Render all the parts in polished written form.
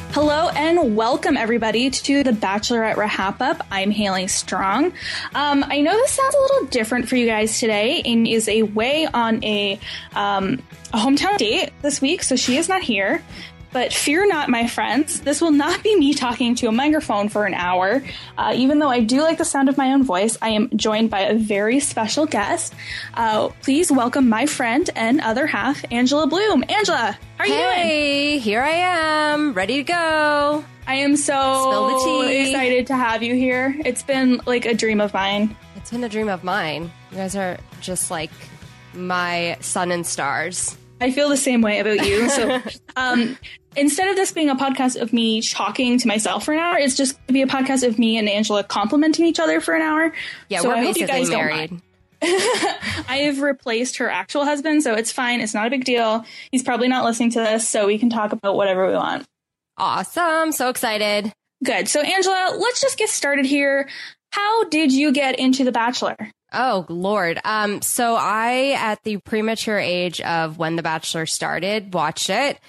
Hello and welcome everybody to the Bachelorette Wrap Up. I'm Haley Strong. I know this sounds a little different for you guys today. Amy is away on a hometown date this week, so she is not here. But fear not, my friends. This will not be me talking to a microphone for an hour. Even though I do like the sound of my own voice, I am joined by a very special guest. Please welcome my friend and other half, Angela Bloom. Angela, how are you doing? Hey, here I am, ready to go. I am Spill the so tea. excited to have you here. It's been like a dream of mine. It's been a dream of mine. You guys are just like my sun and stars. I feel the same way about you. So instead of this being a podcast of me talking to myself for an hour, it's just going to be a podcast of me and Angela complimenting each other for an hour. Yeah, so we're I hope you basically guys don't married. mind. I have replaced her actual husband, so it's fine. It's not a big deal. He's probably not listening to this, so we can talk about whatever we want. Awesome. So excited. Good. So Angela, let's just get started here. How did you get into The Bachelor? Oh, Lord. So I, at the premature age of when The Bachelor started, watched it.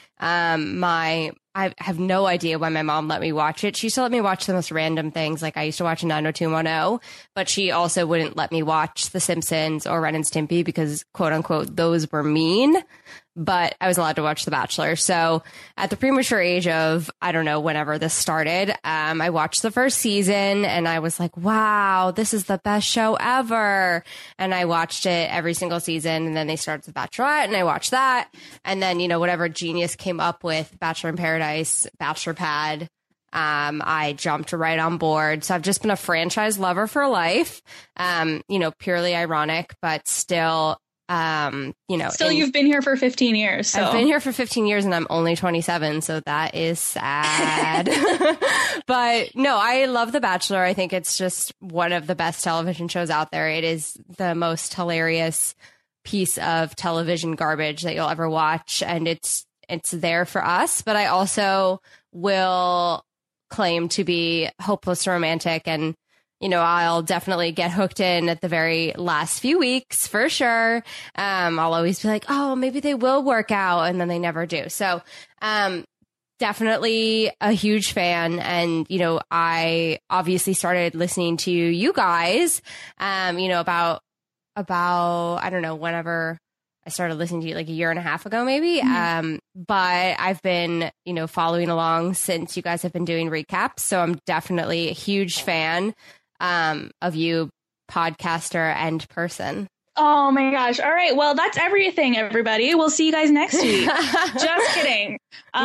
I have no idea why my mom let me watch it. She used to let me watch the most random things. Like I used to watch 90210, but she also wouldn't let me watch The Simpsons or Ren and Stimpy because, quote unquote, those were mean. But I was allowed to watch The Bachelor. So at the premature age of, I don't know, whenever this started, I watched the first season and I was like, wow, this is the best show ever. And I watched it every single season. And then they started The Bachelorette and I watched that. And then, you know, whatever genius came up with Bachelor in Paradise, Bachelor Pad, I jumped right on board. So I've just been a franchise lover for life. You know, purely ironic, but still, you know, Still, you've been here for 15 years. So. I've been here for 15 years and I'm only 27. So that is sad. But no, I love The Bachelor. I think it's just one of the best television shows out there. It is the most hilarious piece of television garbage that you'll ever watch. And it's there for us. But I also will claim to be hopeless romantic, and you know, I'll definitely get hooked in at the very last few weeks for sure. I'll always be like, oh, maybe they will work out. And then they never do. So, definitely a huge fan. And, you know, I obviously started listening to you guys, you know, about, I don't know, whenever I started listening to you like a year and a half ago, maybe. Mm-hmm. But I've been, you know, following along since you guys have been doing recaps. So I'm definitely a huge fan of you, podcaster and person. Oh my gosh. All right. Well, that's everything, everybody. We'll see you guys next week. Just kidding.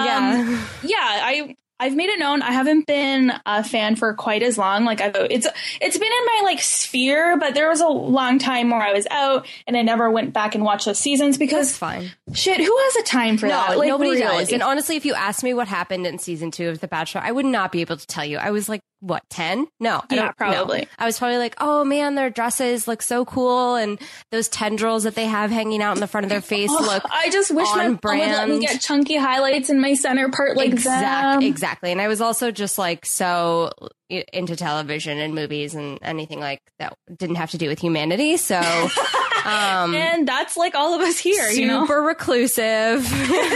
Yeah, I've made it known I haven't been a fan for quite as long. Like it's been in my like sphere, but there was a long time where I was out and I never went back and watched those seasons because That's fine. Shit, who has the time for that? Like, nobody really. does. And honestly, if you asked me what happened in season 2 of The Bachelor, I would not be able to tell you. I was like, what, 10? No. Yeah, probably. No. I was probably like, oh man, their dresses look so cool. And those tendrils that they have hanging out in the front of their face look I just wish my mom would let me get chunky highlights in my center part like that. Exactly. And I was also just like so into television and movies and anything like that didn't have to do with humanity. So and that's like all of us here, super you know, reclusive.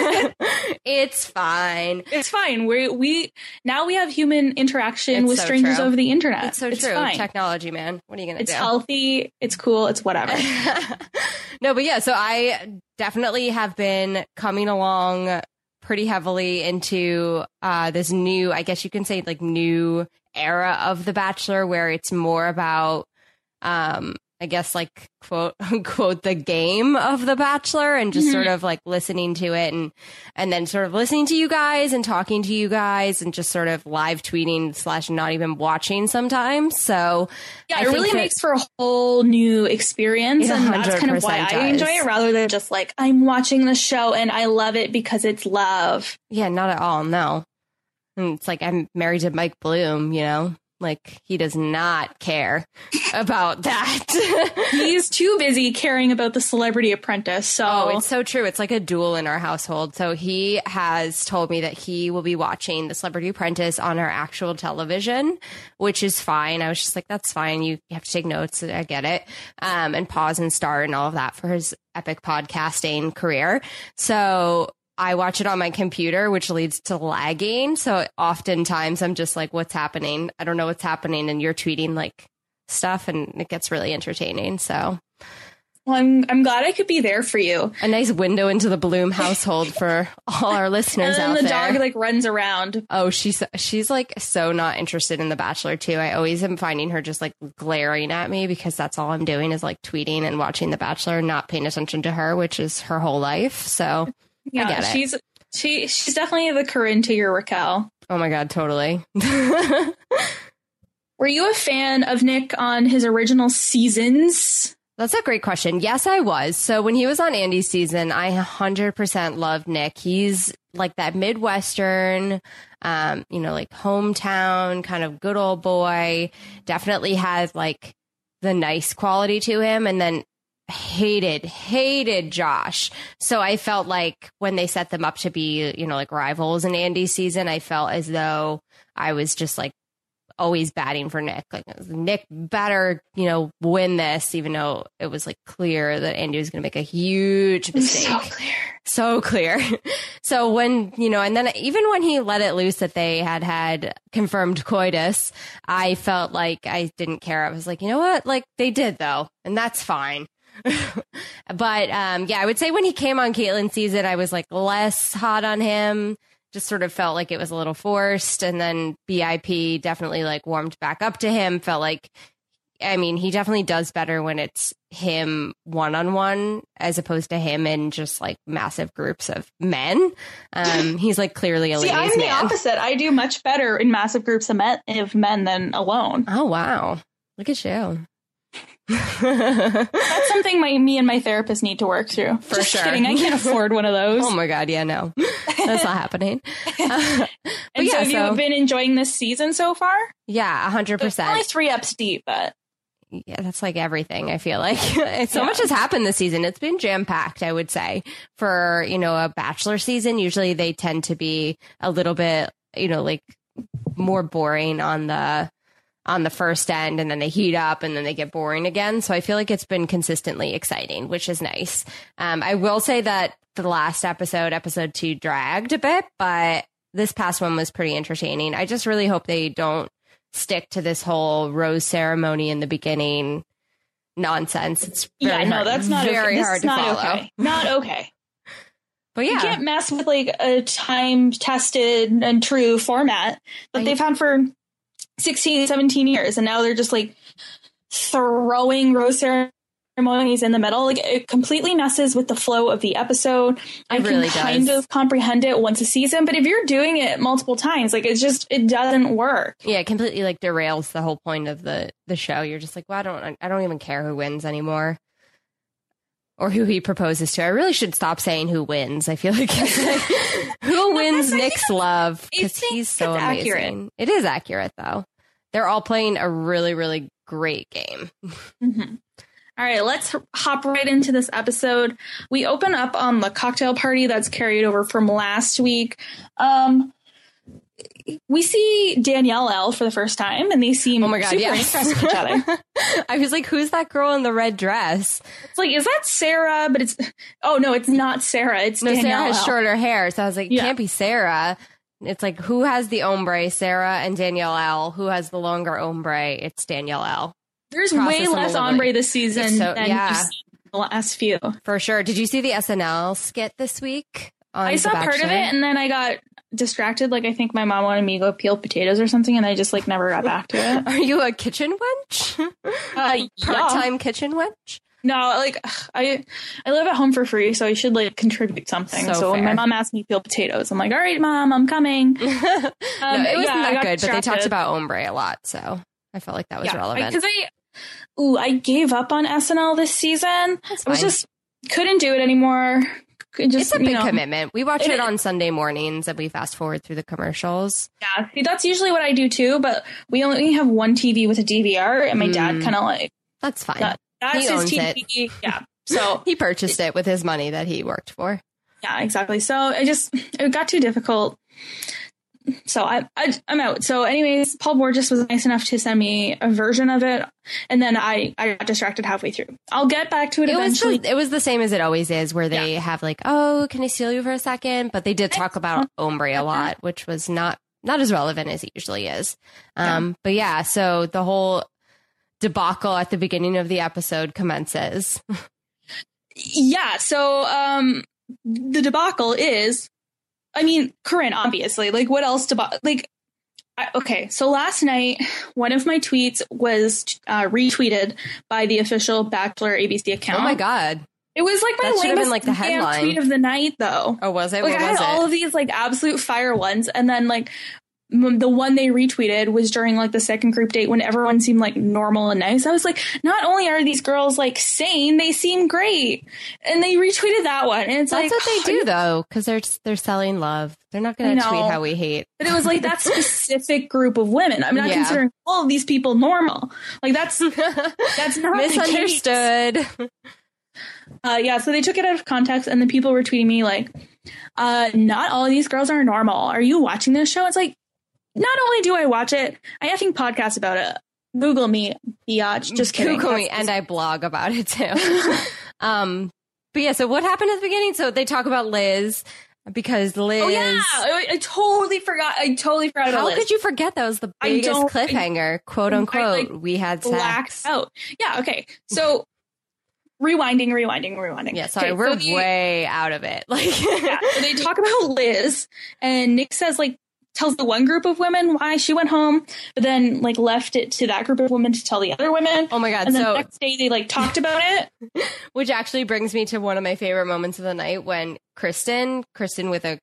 It's fine. It's fine. We now we have human interaction It's with so strangers true. over the internet. It's so true. Fine. Technology, man. What are you going to do? It's healthy. It's cool. It's whatever. No, but yeah, so I definitely have been coming along pretty heavily into this new, I guess you can say like new era of The Bachelor where it's more about I guess like quote unquote the game of The Bachelor and just sort of like listening to it and then sort of listening to you guys and talking to you guys and just sort of live tweeting / not even watching sometimes. So yeah, it really makes for a whole new experience, and that's kind of why I enjoy it rather than just like I'm watching the show and I love it because it's love. Yeah, not at all. No. And it's like I'm married to Mike Bloom, you know? Like, he does not care about that. He's too busy caring about the Celebrity Apprentice. So it's so true. It's like a duel in our household. So he has told me that he will be watching the Celebrity Apprentice on our actual television, which is fine. I was just like, that's fine. You have to take notes. I get it. And pause and start and all of that for his epic podcasting career. So I watch it on my computer, which leads to lagging. So oftentimes I'm just like, what's happening? I don't know what's happening. And you're tweeting like stuff and it gets really entertaining. So well, I'm glad I could be there for you. A nice window into the Bloom household for all our listeners out there. And then the dog like runs around. Oh, she's like so not interested in The Bachelor too. I always am finding her just like glaring at me because that's all I'm doing is like tweeting and watching The Bachelor, not paying attention to her, which is her whole life. So yeah, I get it. She's definitely the Corinne to your Raquel. Oh my God, totally. Were you a fan of Nick on his original seasons? That's a great question. Yes, I was. So when he was on Andy's season, I 100% loved Nick. He's like that Midwestern, like hometown kind of good old boy. Definitely has like the nice quality to him. And then hated Josh. So I felt like when they set them up to be, like rivals in Andy's season, I felt as though I was just like always batting for Nick. Like, Nick better, win this, even though it was like clear that Andy was going to make a huge mistake. So clear. So when, and then even when he let it loose that they had confirmed coitus, I felt like I didn't care. I was like, you know what? Like they did though. And that's fine. But I would say when he came on Caitlyn's season, I was like less hot on him. Just sort of felt like it was a little forced. And then BIP definitely like warmed back up to him. Felt like, he definitely does better when it's him one-on-one as opposed to him in just like massive groups of men. He's like clearly a ladies' man. I'm the opposite. I do much better in massive groups of men than alone. Oh, wow. Look at you. That's something me and my therapist need to work through. For sure. Kidding. I can't afford one of those. Oh my God. Yeah, no, that's not happening. So have you been enjoying this season so far? Yeah, 100%. It's only 3 eps deep, but yeah, that's like everything. I feel like so much has happened this season. It's been jam packed, I would say, for, a Bachelor season. Usually they tend to be a little bit, like more boring on the first end, and then they heat up and then they get boring again. So I feel like it's been consistently exciting, which is nice. I will say that the last episode 2 dragged a bit, but this past one was pretty entertaining. I just really hope they don't stick to this whole rose ceremony in the beginning nonsense. It's that's not very okay. hard to follow. Okay. Not okay. But yeah, you can't mess with like a time tested and true format that they've had for 16, 17 years. And now they're just like throwing rose ceremonies in the middle. Like it completely messes with the flow of the episode. I can kind of comprehend it once a season, but if you're doing it multiple times, like it doesn't work. Yeah, it completely like derails the whole point of the show. You're just like, well, I don't even care who wins anymore. Or who he proposes to. I really should stop saying who wins. I feel like who wins Nick's love? Because he's so amazing. Accurate. It is accurate, though. They're all playing a really, really great game. Mm-hmm. All right, let's hop right into this episode. We open up on the cocktail party that's carried over from last week. We see Danielle L for the first time, and they seem super interested in each other. I was like, who's that girl in the red dress? It's like, is that Sarah? But it's not Sarah. It's Danielle Sarah has L. shorter hair. So I was like, it can't be Sarah. It's like, who has the ombre? Sarah and Danielle L. Who has the longer ombre? It's Danielle L. There's way less ombre this season than you've seen the last few. For sure. Did you see the SNL skit this week? I saw part of it, and then I got distracted. Like, I think my mom wanted me to go peel potatoes or something, and I just like never got back to it. Are you a kitchen wench? Part-time kitchen wench? No, like I live at home for free, so I should like contribute something. So when my mom asked me to peel potatoes, I'm like, all right, Mom, I'm coming. It wasn't that good, but they talked about ombre a lot, so I felt like that was relevant. Because I gave up on SNL this season. I just couldn't do it anymore. It's a big commitment. We watch it on Sunday mornings and we fast forward through the commercials. Yeah, see, that's usually what I do too, but we only have one TV with a DVR, and my dad kind of like... That's fine. That's his TV. It. Yeah. So he purchased it with his money that he worked for. Yeah, exactly. So it got too difficult. so I'm out. So anyways, Paul Borges was nice enough to send me a version of it, and then I got distracted halfway through. I'll get back to it eventually. It was the same as it always is, where they have like, oh, can I steal you for a second? But they did talk about Ombre a lot, which was not as relevant as it usually is. But yeah, so the whole debacle at the beginning of the episode commences. Yeah, so the debacle is, I mean, Corinne, obviously. Like, what else okay, so last night, one of my tweets was retweeted by the official Bachelor ABC account. Oh my God. It was like my latest like the headline tweet of the night, though. Oh, was it? Like, I had all of these like absolute fire ones, and then like the one they retweeted was during like the second group date when everyone seemed like normal and nice. I was like, not only are these girls like sane, they seem great, and they retweeted that one. And it's that's what they do though, because they're selling love. They're not going to tweet how we hate. But it was like that specific group of women. I'm not considering all of these people normal. Like that's not misunderstood. So they took it out of context, and then people were tweeting me like, not all of these girls are normal. Are you watching this show? It's like, not only do I watch it, I think podcasts about it. Google me, biatch. Just kidding. Google me, and I blog about it too. But yeah, so what happened at the beginning? So they talk about Liz, because Liz. Oh yeah, I totally forgot. About Liz. How could you forget? That was the biggest cliffhanger, quote unquote. We had sex. Out. Yeah. Okay. So. Rewinding. Yeah, sorry, we're way out of it. Like, so they talk about Liz, and Nick tells the one group of women why she went home, but then like left it to that group of women to tell the other women. Oh my God. And then the next day they like talked about it. Which actually brings me to one of my favorite moments of the night when Kristen with a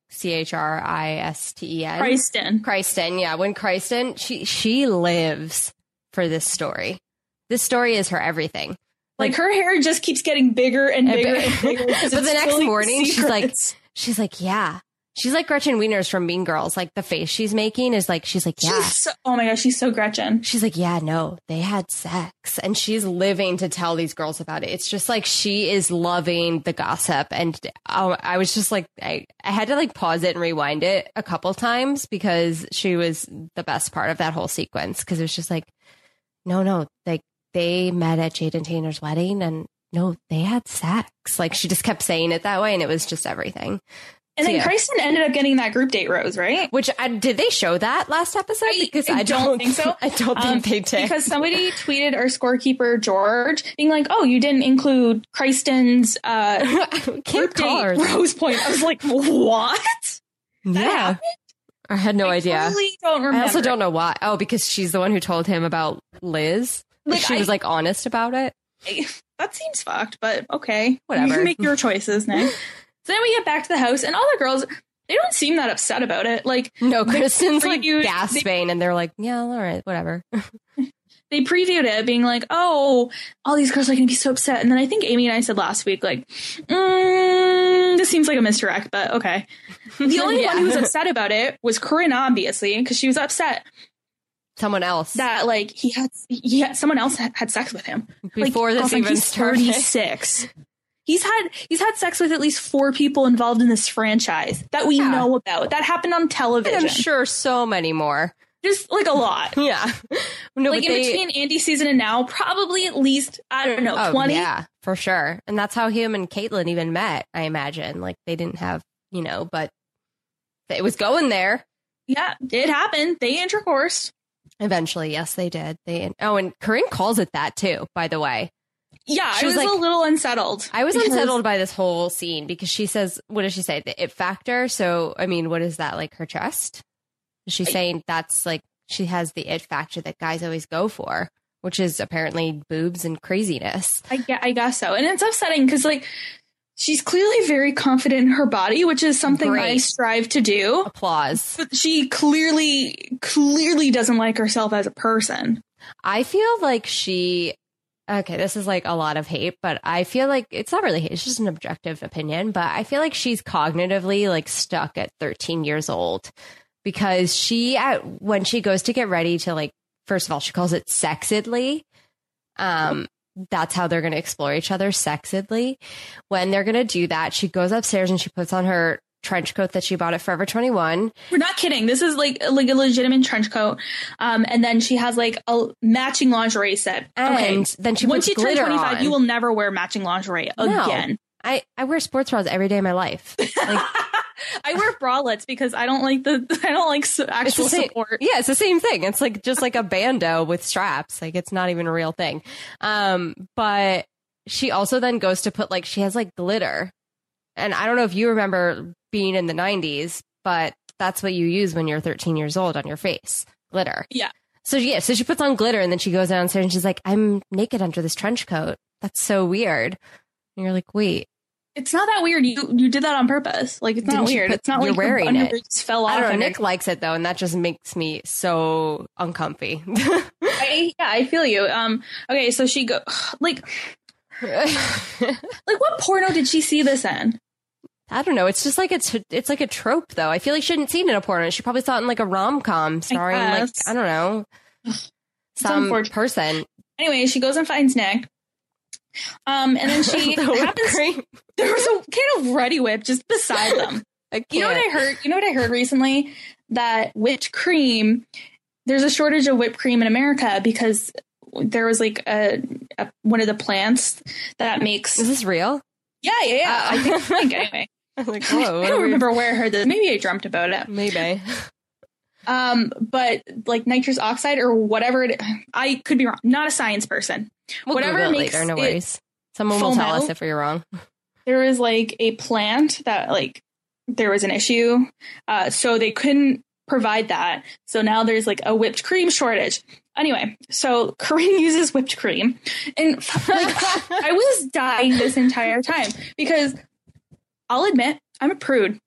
Christen. Kristen, yeah. When Kristen, she lives for this story. This story is her everything. Like her hair just keeps getting bigger and bigger and bigger. But the next morning, she's like, yeah. She's like Gretchen Wieners from Mean Girls. Like the face she's making is like, she's like, yeah. Oh my gosh, she's so Gretchen. She's like, yeah, no, they had sex. And she's living to tell these girls about it. It's just like she is loving the gossip. And I was just like, I had to like pause it and rewind it a couple times because she was the best part of that whole sequence. Because it was just like, no, like they met at Jade and Tanner's wedding and no, they had sex. Like she just kept saying it that way. And it was just everything. And then Kristen ended up getting that group date rose, right? Which did they show that last episode? Because I don't think so. I don't think they did. Because somebody tweeted our scorekeeper George being like, "Oh, you didn't include Kristen's group date rose point." I was like, "What?" That happened? I had no idea. I totally don't remember. I also don't know why. Oh, because she's the one who told him about Liz. Like, she was like honest about it. That seems fucked, but okay, whatever. You make your choices, Nick. So then we get back to the house, and all the girls, they don't seem that upset about it. Like, no, Kristen's like gasping, and they're like, yeah, all right, whatever. They previewed it, being like, oh, all these girls are going to be so upset. And then I think Amy and I said last week, like, this seems like a misdirect, but okay. The only one who was upset about it was Corinne, obviously, because she was upset. Someone else. That, like, someone else had sex with him. Before like, this even started. 36. He's had sex with at least 4 people involved in this franchise that we know about. That happened on television. And I'm sure so many more. Just like a lot. Yeah. No, like in between Andy's season and now, probably at least, I don't know, 20. Yeah, for sure. And that's how him and Caitlyn even met, I imagine. Like they didn't have, but it was going there. Yeah, it happened. They intercoursed. Eventually, yes, they did. And Corinne calls it that too, by the way. Yeah, I was like, a little unsettled. I was unsettled by this whole scene because she says, what does she say? The it factor. So, I mean, what is that? Like her chest? Is she saying that's like she has the it factor that guys always go for, which is apparently boobs and craziness. I guess so. And it's upsetting because like she's clearly very confident in her body, which is something I strive to do. Applause. But she clearly doesn't like herself as a person. I feel like okay, this is like a lot of hate, but I feel like it's not really hate. It's just an objective opinion. But I feel like she's cognitively like stuck at 13 years old because when she goes to get ready to like, first of all, she calls it sexedly. That's how they're going to explore each other sexedly. When they're going to do that, she goes upstairs and she puts on her trench coat that she bought at Forever 21. We're not kidding. This is like a legitimate trench coat. And then she has like a matching lingerie set. And then she once puts you turn glitter 25, on. you will never wear matching lingerie again. I wear sports bras every day of my life. Like, I wear bralettes because I don't like actual support. Yeah, it's the same thing. It's like just like a bandeau with straps. Like it's not even a real thing. But she also then goes to put like she has like glitter. And I don't know if you remember being in the 90s, but that's what you use when you're 13 years old on your face. Glitter. Yeah. So she puts on glitter and then she goes downstairs and she's like, I'm naked under this trench coat. That's so weird. And you're like, wait. It's not that weird. You did that on purpose. Like, it's not weird. It's not you're like wearing it. Just fell off. I don't know. Nick likes it though, and that just makes me so uncomfy. I feel you. Okay, so she like what porno did she see this in? I don't know. It's just like it's like a trope though. I feel like she hadn't seen it in a porno. She probably saw it in like a rom-com starring like I don't know some person. Anyway, she goes and finds Nick. And then she there was a can of Ready Whip just beside them. You know what I heard? You know what I heard recently? That whipped cream. There's a shortage of whipped cream in America because there was like a one of the plants that makes. Is this real? Yeah. I think anyway. Like, whoa, I don't remember where I heard this. Maybe I dreamt about it. Maybe. But like nitrous oxide or whatever I could be wrong. Not a science person. We'll whatever Google it makes later, no worries. Someone will tell us if we're wrong. There was like a plant that like there was an issue, so they couldn't provide that. So now there's like a whipped cream shortage. Anyway, so Corinne uses whipped cream, and like, I was dying this entire time because I'll admit I'm a prude.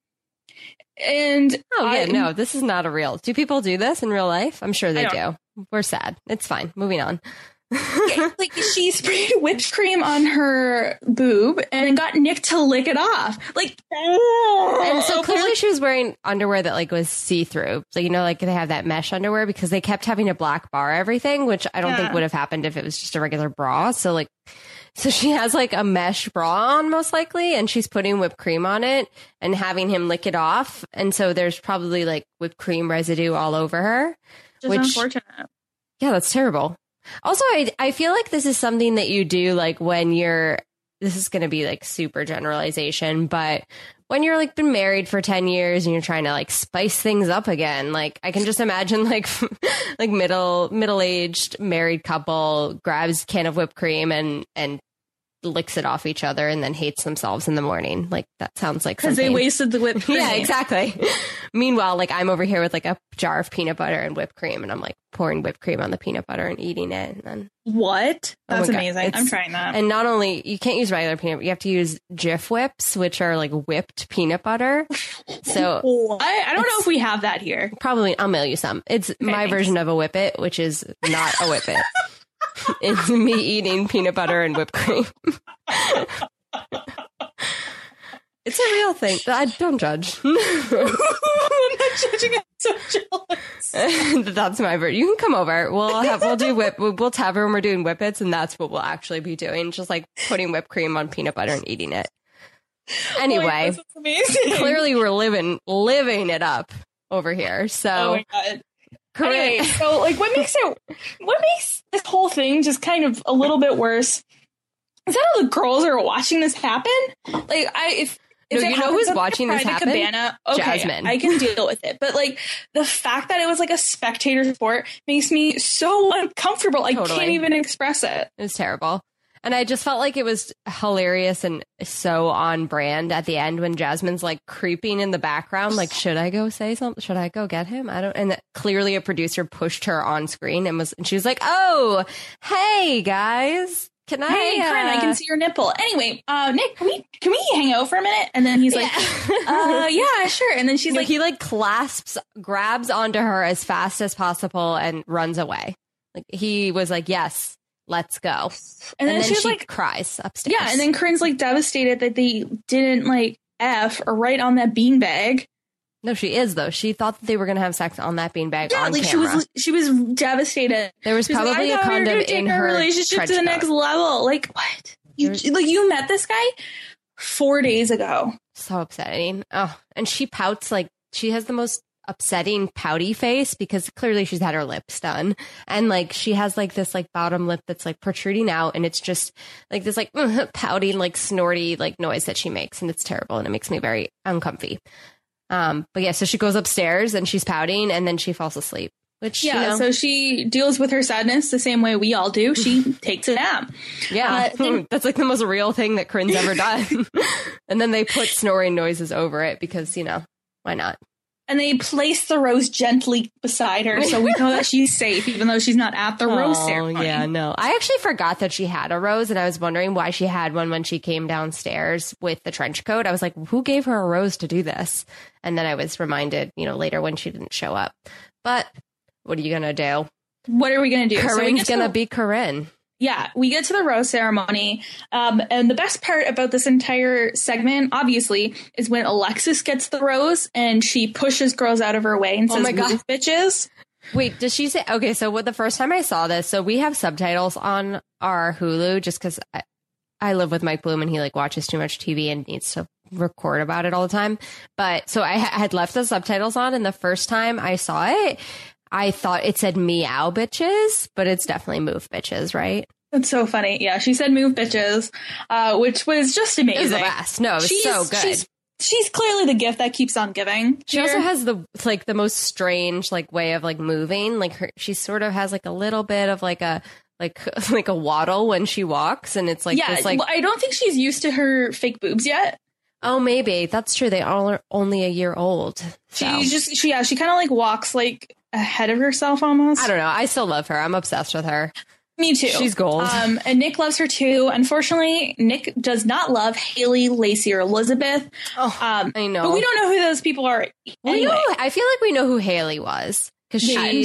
And no, this is not a real. Do people do this in real life? I'm sure they do. We're sad. It's fine. Moving on. Like she sprayed whipped cream on her boob and got Nick to lick it off. Like, and so clearly she was wearing underwear that like was see-through. So like they have that mesh underwear because they kept having to black bar everything, which I don't think would have happened if it was just a regular bra. So she has like a mesh bra on most likely, and she's putting whipped cream on it and having him lick it off. And so there's probably like whipped cream residue all over her. Which unfortunate. Yeah, that's terrible. Also, I feel like this is something that you do like when this is going to be like super generalization, but when you're like been married for 10 years and you're trying to like spice things up again, like I can just imagine like middle-aged married couple grabs a can of whipped cream and licks it off each other and then hates themselves in the morning. Like that sounds like something. Because they wasted the whipped cream. Yeah, exactly. Meanwhile, like I'm over here with like a jar of peanut butter and whipped cream, and I'm like pouring whipped cream on the peanut butter and eating it. And then what? That's amazing. I'm trying that. And not only you can't use regular peanut butter, you have to use Jif whips, which are like whipped peanut butter. So I don't know if we have that here. Probably I'll mail you some. It's my version of a whippet, which is not a whippet. It's me eating peanut butter and whipped cream. It's a real thing. I don't judge. I'm not judging. I'm so jealous. That's my version. You can come over. We'll do we'll tap when we're doing whippets, and that's what we'll actually be doing. Just like putting whipped cream on peanut butter and eating it. Anyway, clearly we're living it up over here. So. Oh my God. Anyway, so like what makes this whole thing just kind of a little bit worse is that all the girls are watching this happen. Like if you know who's watching this happen? Cabana, okay, Jasmine. I can deal with it. But like the fact that it was like a spectator sport makes me so uncomfortable. I can't even express it. It was terrible. And I just felt like it was hilarious and so on brand at the end when Jasmine's like creeping in the background. Like, should I go say something? Should I go get him? And clearly a producer pushed her on screen and she was like, oh, hey guys. Hey, Corinne, I can see your nipple. Anyway, Nick, can we hang out for a minute? And then he's like, yeah, sure. And then she's like, he like grabs onto her as fast as possible and runs away. Like he was like, yes. Let's go. And then she like cries upstairs. Yeah. And then Corinne's like devastated that they didn't like F or write on that beanbag. No, she is though. She thought that they were going to have sex on that beanbag on camera. She was devastated. There was probably a condom in her relationship to the next level. Like what? You met this guy 4 days ago. So upsetting. Oh, and she pouts like she has the most upsetting pouty face because clearly she's had her lips done. And like she has like this like bottom lip that's like protruding out, and it's just like this like pouting, like snorty like noise that she makes, and it's terrible and it makes me very uncomfy. But yeah, so she goes upstairs and she's pouting and then she falls asleep. Which, yeah, you know. So she deals with her sadness the same way we all do. She takes a nap. Yeah, that's like the most real thing that Corinne's ever done. And then they put snoring noises over it because, you know, why not? And they place the rose gently beside her, so we know that she's safe, even though she's not at the rose ceremony. Yeah, no. I actually forgot that she had a rose, and I was wondering why she had one when she came downstairs with the trench coat. I was like, who gave her a rose to do this? And then I was reminded, you know, later when she didn't show up. But what are you going to do? What are we going to do? Corinne's going to be Corinne. Yeah, we get to the rose ceremony. And the best part about this entire segment, obviously, is when Alexis gets the rose and she pushes girls out of her way and says, "Move, bitches." Wait, does she say, okay, so the first time I saw this, so we have subtitles on our Hulu just because I live with Mike Bloom and he like watches too much TV and needs to record about it all the time. But so I had left the subtitles on, and the first time I saw it, I thought it said meow bitches, but it's definitely move bitches, right? That's so funny. Yeah, she said move bitches, which was just amazing. It was the best. No, it was so good. She's clearly the gift that keeps on giving. She also has the most strange like way of like moving. Like she sort of has like a little bit of like a waddle when she walks, and it's like this, like, well, I don't think she's used to her fake boobs yet. Oh, maybe that's true. They all are only a year old. So. She kind of like walks like ahead of herself almost. I don't know. I still love her. I'm obsessed with her. Me too. She's gold. And Nick loves her too. Unfortunately, Nick does not love Haley, Lacey, or Elizabeth. I know. But we don't know who those people are. Anyway. I feel like we know who Haley was because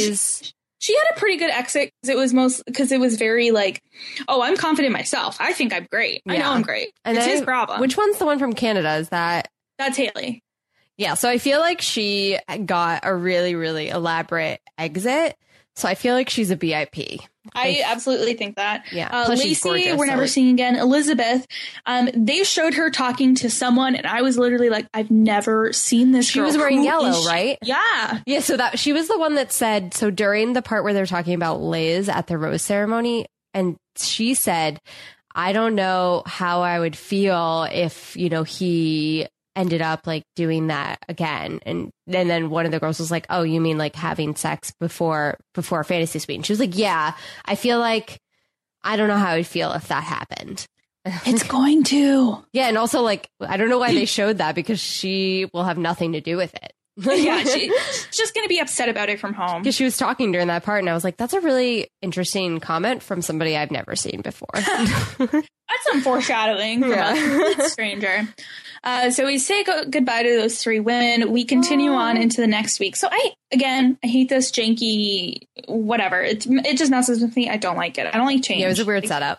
she had a pretty good exit because it was very like, oh, I'm confident in myself. I think I'm great. Yeah. I know I'm great. And it's his problem. Which one's the one from Canada? Is that? That's Haley. Yeah. So I feel like she got a really, really elaborate exit. So I feel like she's a BIP. I absolutely think that. Yeah. Lacey, we're never seeing again. Elizabeth, they showed her talking to someone, and I was literally like, I've never seen this girl. She was wearing yellow, right? Yeah. Yeah. So that she was the one that said, so during the part where they're talking about Liz at the rose ceremony, and she said, I don't know how I would feel if, you know, he ended up like doing that again. And then one of the girls was like, oh, you mean like having sex before Fantasy Suite? And she was like, yeah, I feel like I don't know how I'd feel if that happened. It's going to. Yeah. And also like, I don't know why they showed that because she will have nothing to do with it. Yeah, she's just going to be upset about it from home. Because she was talking during that part, and I was like, that's a really interesting comment from somebody I've never seen before. That's some foreshadowing from a complete stranger. So we say goodbye to those three women. We continue on into the next week. So I hate this janky, whatever. It just messes with me. I don't like it. I don't like change. Yeah, it was a weird setup.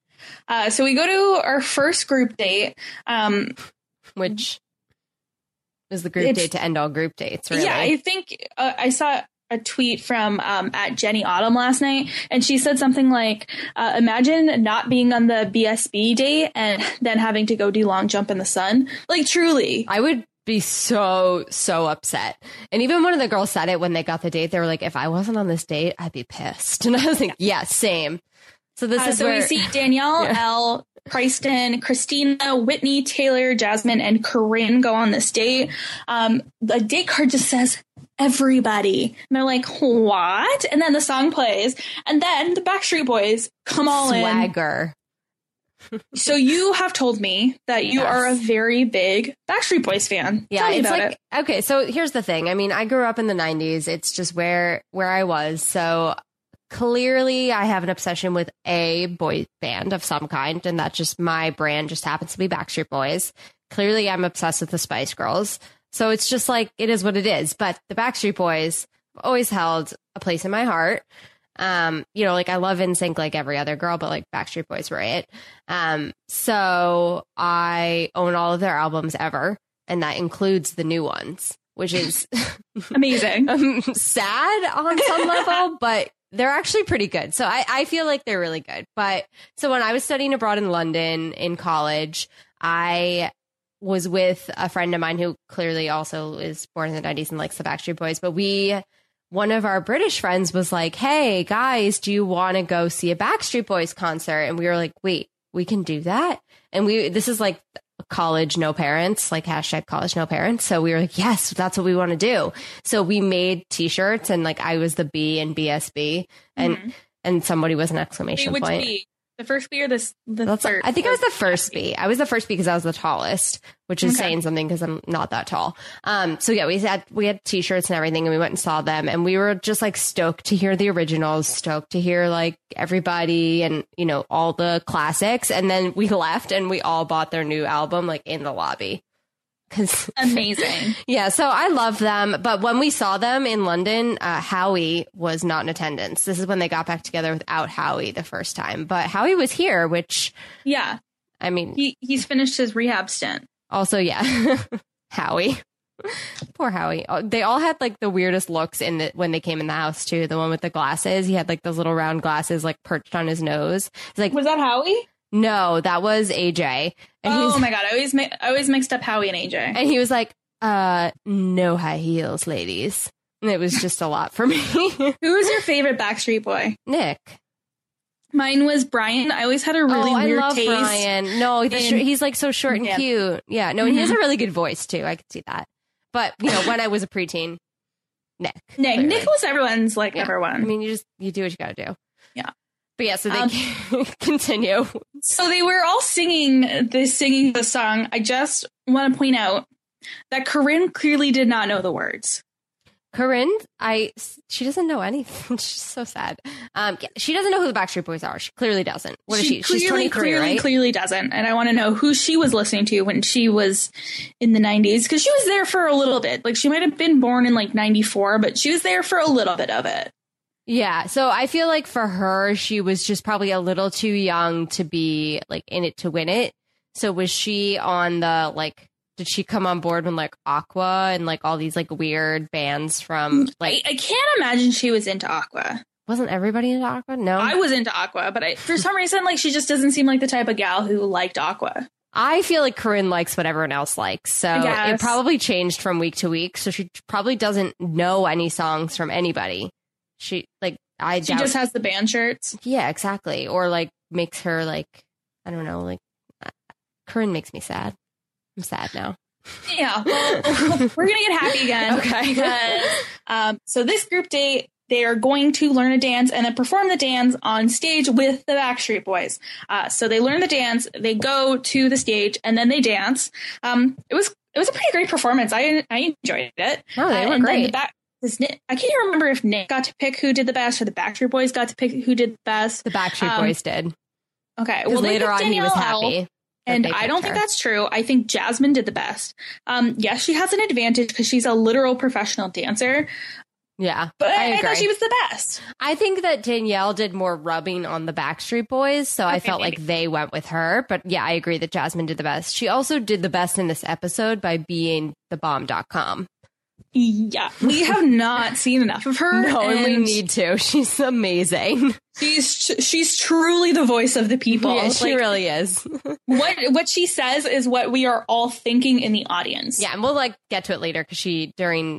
So we go to our first group date. Which is the group date to end all group dates, really. Yeah, I think I saw a tweet from at Jenny Autumn last night, and she said something like, imagine not being on the BSB date and then having to go do long jump in the sun. Like, truly. I would be so upset. And even one of the girls said it when they got the date. They were like, if I wasn't on this date, I'd be pissed. And I was like, yeah, same. So this is where we see Danielle, Elle, Kristen, Christina, Whitney, Taylor, Jasmine, and Corinne go on this date. The date card just says everybody. And they're like, what? And then the song plays. And then the Backstreet Boys come all Swagger. in. So you have told me that you are a very big Backstreet Boys fan. Yeah, it's like, okay, so here's the thing. I mean, I grew up in the 90s. It's just where I was. So clearly I have an obsession with a boy band of some kind, and that's just my brand just happens to be Backstreet Boys. Clearly I'm obsessed with the Spice Girls. So it's just like, it is what it is. But the Backstreet Boys have always held a place in my heart. You know, like I love NSYNC like every other girl, but like Backstreet Boys were it. So I own all of their albums ever, and that includes the new ones, which is amazing. Sad on some level, but they're actually pretty good. So I feel like they're really good. But so when I was studying abroad in London in college, I was with a friend of mine who clearly also is born in the 90s and likes the Backstreet Boys. But one of our British friends was like, hey, guys, do you want to go see a Backstreet Boys concert? And we were like, wait, we can do that? And this is like college no parents, like hashtag college no parents. So we were like, yes, that's what we want to do. So we made t-shirts, and like I was the B in BSB, and somebody was an exclamation Which point. B? The first B or the third? I think I was the first B. I was the first B because I was the tallest, which is saying something because I'm not that tall. So yeah, we had t-shirts and everything, and we went and saw them, and we were just like stoked to hear the originals, stoked to hear like everybody and, you know, all the classics. And then we left and we all bought their new album like in the lobby. Amazing. Yeah, so I love them. But when we saw them in London, Howie was not in attendance. This is when they got back together without Howie the first time. But Howie was here, which, yeah, I mean, he's finished his rehab stint. Also, yeah, Howie. Poor Howie. Oh, they all had like the weirdest looks when they came in the house too. The one with the glasses, he had like those little round glasses like perched on his nose. It's like, was that Howie? No, that was AJ. And oh my God. I always mixed up Howie and AJ. And he was like, no high heels, ladies. And it was just a lot for me. Who was your favorite Backstreet Boy? Nick. Mine was Brian. I always had a really weird I love taste. Brian. No, he's like so short and cute. Yeah, no, and he has a really good voice too. I could see that. But, you know, when I was a preteen, Nick was everyone's like number one. I mean, you do what you got to do. Yeah. But yeah, so they continue. So they were all singing the song. I just want to point out that Corinne clearly did not know the words. Corinne, she doesn't know anything. She's so sad. She doesn't know who the Backstreet Boys are. She clearly doesn't. What is she? She's 23, right? Clearly doesn't. And I want to know who she was listening to when she was in the 90s, because she was there for a little bit. Like, she might have been born in like 94, but she was there for a little bit of it. Yeah, so I feel like for her, she was just probably a little too young to be like in it to win it. So was she on the like? Did she come on board when like Aqua and like all these like weird bands from like? I can't imagine she was into Aqua. Wasn't everybody into Aqua? No, I was into Aqua, but for some reason, like she just doesn't seem like the type of gal who liked Aqua. I feel like Corinne likes what everyone else likes, so it probably changed from week to week. So she probably doesn't know any songs from anybody. She just has the band shirts. Yeah, exactly. Or like makes her like, I don't know, like Corinne makes me sad. I'm sad now. Yeah, well, we're gonna get happy again. Okay. Because so this group date, they are going to learn a dance and then perform the dance on stage with the Backstreet Boys. So they learn the dance, they go to the stage, and then they dance. It was a pretty great performance. I enjoyed it. Oh, they were great. I can't even remember if Nick got to pick who did the best or the Backstreet Boys got to pick who did the best. The Backstreet Boys did. Okay. Well, later on he was happy. And I don't think that's true. I think Jasmine did the best. Yes, she has an advantage because she's a literal professional dancer. Yeah. But I thought she was the best. I think that Danielle did more rubbing on the Backstreet Boys, so I felt like they went with her. But yeah, I agree that Jasmine did the best. She also did the best in this episode by being thebomb.com. Yeah, we have not seen enough of her. No, and we need to. She's amazing. She's truly the voice of the people. Yeah, she really is. what she says is what we are all thinking in the audience. Yeah, and we'll like get to it later because during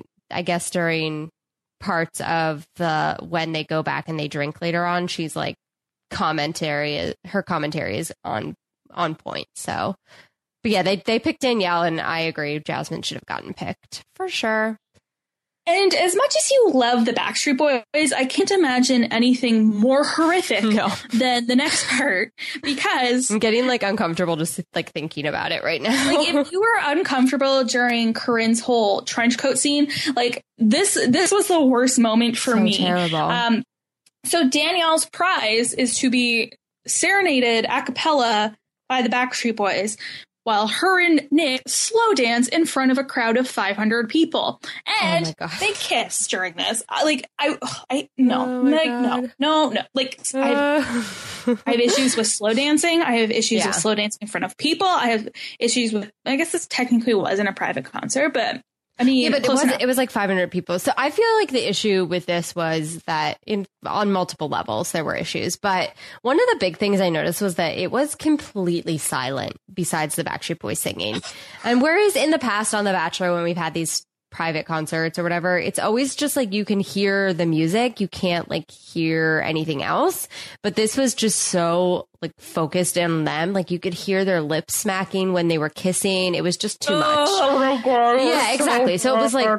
parts of when they go back and they drink later on, she's like her commentary is on point. So, but yeah, they picked Danielle, and I agree, Jasmine should have gotten picked for sure. And as much as you love the Backstreet Boys, I can't imagine anything more horrific than the next part, because I'm getting like uncomfortable just like thinking about it right now. Like, if you were uncomfortable during Corinne's whole trench coat scene, like this was the worst moment for me. Terrible. So Danielle's prize is to be serenaded a cappella by the Backstreet Boys, while her and Nick slow dance in front of a crowd of 500 people. And they kiss during this. Like, no. Like, I have issues with slow dancing. I have issues with slow dancing in front of people. I have issues with, I guess this technically wasn't a private concert, but I mean, yeah, but it was like 500 people. So I feel like the issue with this was that on multiple levels, there were issues. But one of the big things I noticed was that it was completely silent besides the Backstreet Boys singing. And whereas in the past on The Bachelor, when we've had these private concerts or whatever, it's always just like you can hear the music, you can't like hear anything else. But this was just so like focused on them, like you could hear their lips smacking when they were kissing. It was just too much. Oh my god! Yeah, exactly. So it was like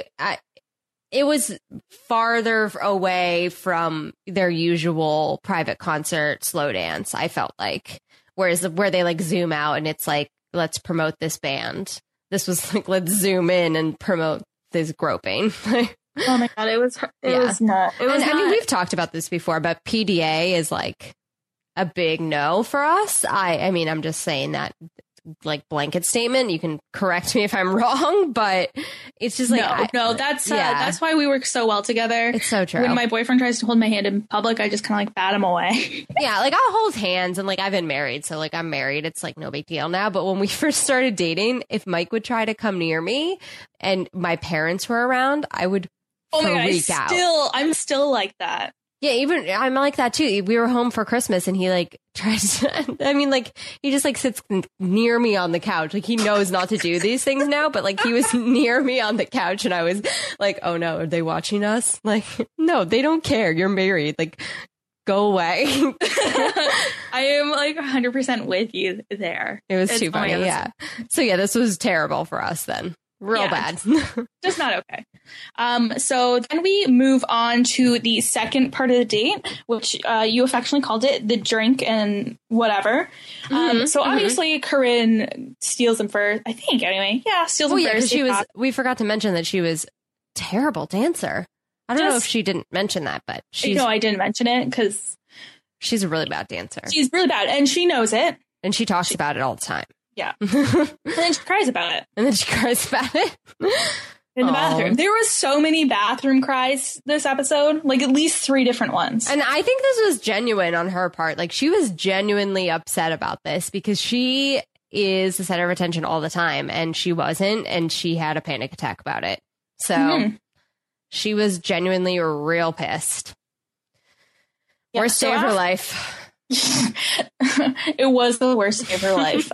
it was farther away from their usual private concert slow dance. I felt like, whereas where they like zoom out and it's like, let's promote this band. This was like, let's zoom in and promote this groping. Oh my god, it was not. It was I mean, we've talked about this before, but PDA is like a big no for us. I mean, I'm just saying that like blanket statement. You can correct me if I'm wrong, but it's just like that's why we work so well together. It's so true. When my boyfriend tries to hold my hand in public, I just kind of like bat him away. Yeah, like I'll hold hands, and like I've been married, so like I'm married. It's like no big deal now. But when we first started dating, if Mike would try to come near me and my parents were around, I would freak out. I'm still like that. Yeah, even I'm like that too. We were home for Christmas and he like tries to, I mean, like he just like sits near me on the couch. Like he knows not to do these things now, but like he was near me on the couch and I was like, oh no, are they watching us? Like, no, they don't care. You're married. Like, go away. I am like 100% with you there. It was too funny. Yeah. So yeah, this was terrible for us then. Real bad. Just not okay. So then we move on to the second part of the date, which you affectionately called it the drink and whatever. So obviously Corinne steals him for, I think anyway. Yeah, steals him for. We forgot to mention that she was a terrible dancer. I don't know if she didn't mention that, but No, I didn't mention it because she's a really bad dancer. She's really bad and she knows it. And she talks about it all the time. Yeah. And then she cries about it. In the bathroom. There was so many bathroom cries this episode, like at least 3 different ones. And I think this was genuine on her part. Like she was genuinely upset about this because she is the center of attention all the time and she wasn't, and she had a panic attack about it. So she was genuinely real pissed. Yeah, Worst day of her life. It was the worst day of her life.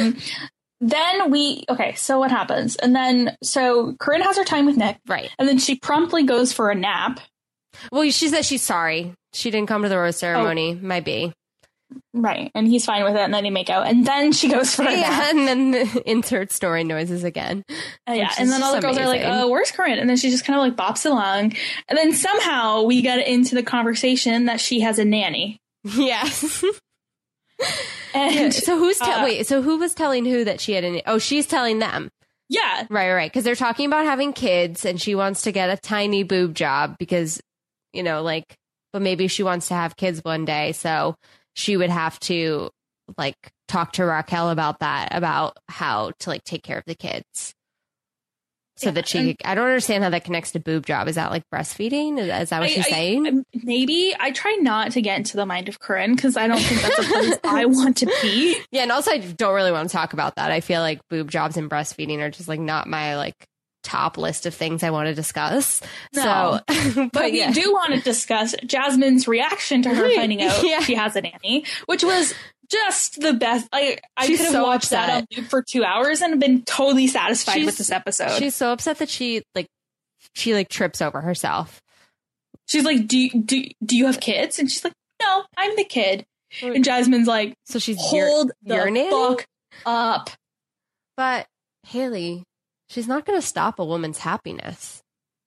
So what happens? And then, so Corinne has her time with Nick. Right. And then she promptly goes for a nap. Well, she says she's sorry. She didn't come to the rose ceremony. Might be. Right. And he's fine with it. And then they make out. And then she goes for a nap. And then insert snoring noises again. Yeah. And then all the girls are like, oh, where's Corinne? And then she just kind of like bops along. And then somehow we get into the conversation that she has a nanny. Yes. And so who's so who was telling who that she had she's telling them. Yeah. Right. Because they're talking about having kids and she wants to get a tiny boob job because, you know, like, but maybe she wants to have kids one day. So she would have to like talk to Raquel about that, about how to like take care of the kids. So that she, I don't understand how that connects to boob job. Is that like breastfeeding? Is that what she's saying? Maybe. I try not to get into the mind of Corinne because I don't think that's a place I want to be. Yeah, and also I don't really want to talk about that. I feel like boob jobs and breastfeeding are just like not my like top list of things I want to discuss. No. So, but we do want to discuss Jasmine's reaction to her finding out she has a nanny, which was just the best. I could have watched that on loop for 2 hours and been totally satisfied with this episode. She's so upset that she trips over herself. She's like, do you have kids? And she's like, no, I'm the kid. And Jasmine's like, so she's hold your the fuck up. But Haley, she's not going to stop a woman's happiness.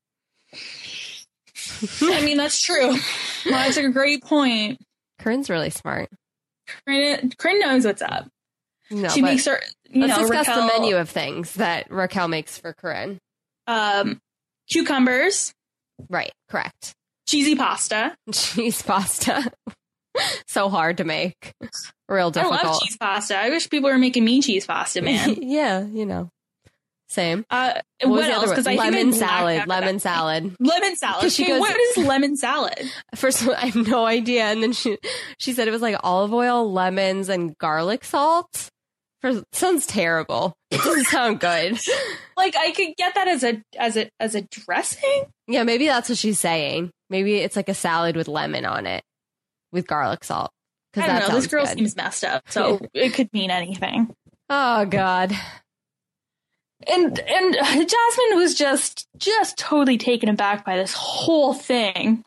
I mean, that's true. That's a great point. Corinne's really smart. Corinne knows what's up. No, she makes her, let's discuss the menu of things that Raquel makes for Corinne. Cucumbers. Right, correct. Cheesy pasta. Cheese pasta. So hard to make. Real difficult. I love cheese pasta. I wish people were making me cheese pasta, man. Yeah, you know. Same. What else? Because I lemon salad. Lemon salad. Okay, what is lemon salad? First of all, I have no idea. And then she said it was like olive oil, lemons, and garlic salt. Sounds terrible. It doesn't sound good. Like, I could get that as a dressing. Yeah, maybe that's what she's saying. Maybe it's like a salad with lemon on it with garlic salt. I don't know. This girl seems messed up, so it could mean anything. Oh God. And Jasmine was just totally taken aback by this whole thing.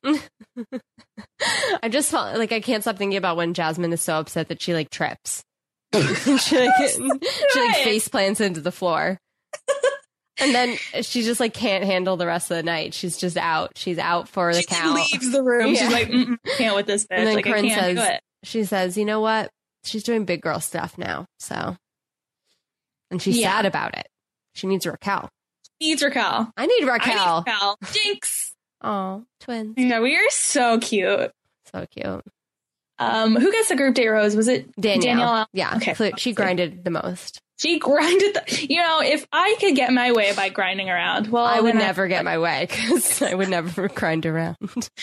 I just felt like I can't stop thinking about when Jasmine is so upset that she like trips. she like face plants into the floor. And then she just like can't handle the rest of the night. She's just out. She's out for the count. She leaves the room. Yeah. She's like, can't with this bitch. And then like, Corinne I can't do it. She says, you know what? She's doing big girl stuff now. So, and she's sad about it. She needs Raquel. I need Raquel. Jinx. Oh, twins. Yeah, we are so cute. So cute. Who gets the group date rose? Was it Danielle? Yeah. Okay. She grinded the most. She grinded. If I could get my way by grinding around, well, I would never get my way because I would never grind around.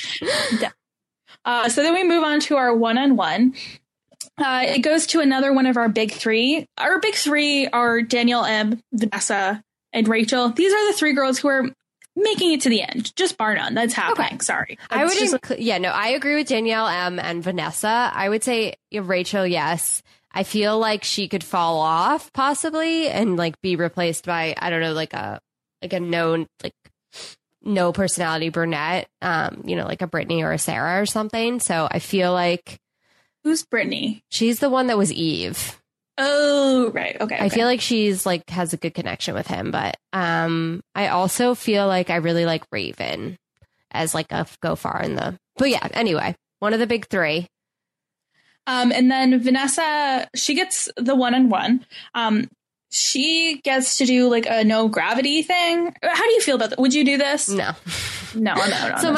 So then we move on to our one-on-one. It goes to another one of our big three. Our big three are Danielle M, Vanessa, and Rachel. These are the three girls who are making it to the end. Just bar none. That's happening. Okay. Sorry. I agree with Danielle M and Vanessa. I would say Rachel, yes. I feel like she could fall off possibly and like be replaced by, I don't know, like a known, like no personality brunette, like a Brittany or a Sarah or something. So I feel like. Who's Brittany? She's the one that was Eve. Oh, right. Okay. I feel like she's like has a good connection with him, but I also feel like I really like Raven as like a go far in the. But yeah, anyway, one of the big three. And then Vanessa, she gets the one-on-one. She gets to do like a no gravity thing. How do you feel about that? Would you do this? No. No. So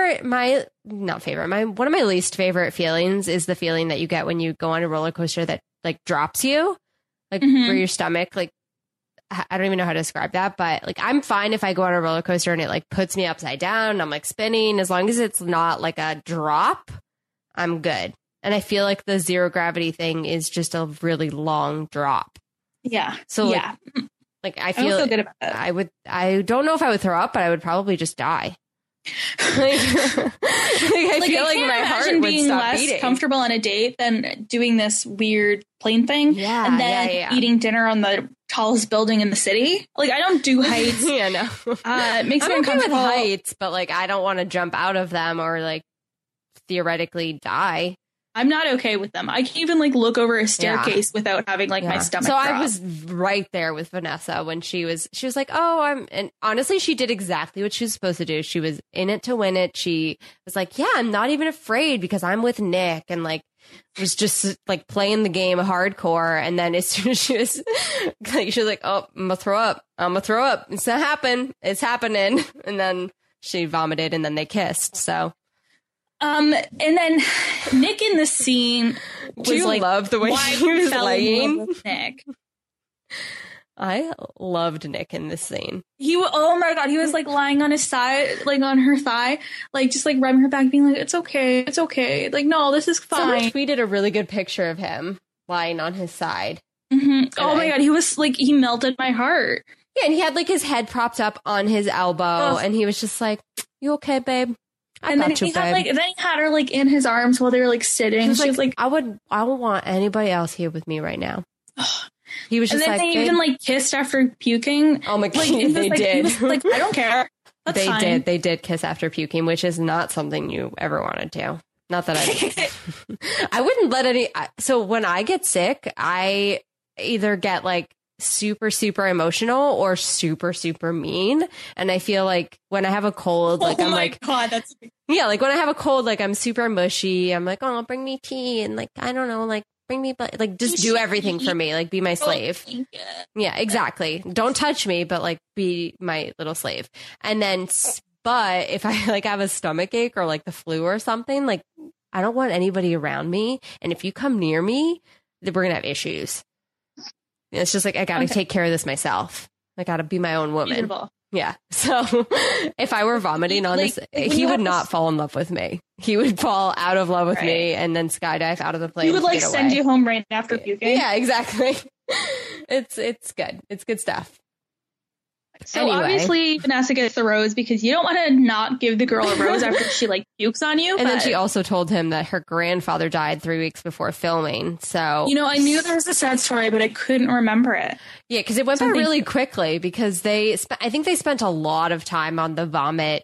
one of my least favorite feelings is the feeling that you get when you go on a roller coaster that like drops you, like where your stomach, like, I don't even know how to describe that, but like, I'm fine if I go on a roller coaster and it like puts me upside down. I'm like spinning, as long as it's not like a drop, I'm good. And I feel like the zero gravity thing is just a really long drop. Yeah. So like I feel good about that. I don't know if I would throw up, but I would probably just die. I feel like my heart would being stop less beating. Comfortable on a date than doing this weird plane thing. Yeah. And then eating dinner on the tallest building in the city. Like, I don't do heights. Yeah, no. It makes me uncomfortable. With heights, but like I don't want to jump out of them or like theoretically die. I'm not okay with them. I can't even like look over a staircase without having like my stomach drop. I was right there with Vanessa when she was like, oh, and honestly, she did exactly what she was supposed to do. She was in it to win it. She was like, yeah, I'm not even afraid because I'm with Nick, and like was just like playing the game hardcore. And then as soon as she was like, oh, I'm gonna throw up. It's not happening. It's happening. And then she vomited and then they kissed. So. And then Nick in the scene was Do you like, love the way he was laying? Nick. I loved Nick in this scene. Oh my God, he was like lying on his side, like on her thigh, like just like rubbing her back, being like, it's okay. Like, no, this is fine. Someone tweeted a really good picture of him lying on his side. Mm-hmm. Oh my God, he was like, he melted my heart. Yeah, and he had like his head propped up on his elbow, and he was just like, you okay, babe? Then he had her like in his arms while they were like sitting. She was like, I would want anybody else here with me right now. He was just and then like, they even like kissed after puking. Oh my God, like, they did. He was like, I don't care. That's fine. They did kiss after puking, which is not something you ever want to do. Not that I wouldn't let any. So when I get sick, I either get like super, super emotional or super, super mean. And I feel like when I have a cold, like I'm like, God, that's like when I have a cold, like I'm super mushy. I'm like, oh, bring me tea. And like, I don't know, like bring me, like just do everything for me. Like be my slave. Yeah, exactly. Don't touch me, but like be my little slave. And then, but if I like have a stomach ache or like the flu or something, like I don't want anybody around me. And if you come near me, then we're going to have issues. It's just like, I got to take care of this myself. I got to be my own woman. Beautiful. Yeah. So if I were vomiting on this, he would not fall in love with me. He would fall out of love with me and then skydive out of the plane. He would like send you home right after puking. Yeah, exactly. It's good. It's good stuff. So obviously Vanessa gets the rose because you don't want to not give the girl a rose after she like pukes on you. And then she also told him that her grandfather died 3 weeks before filming. So, you know, I knew there was a sad story, but I couldn't remember it. Yeah, because it went by really quickly because I think they spent a lot of time on the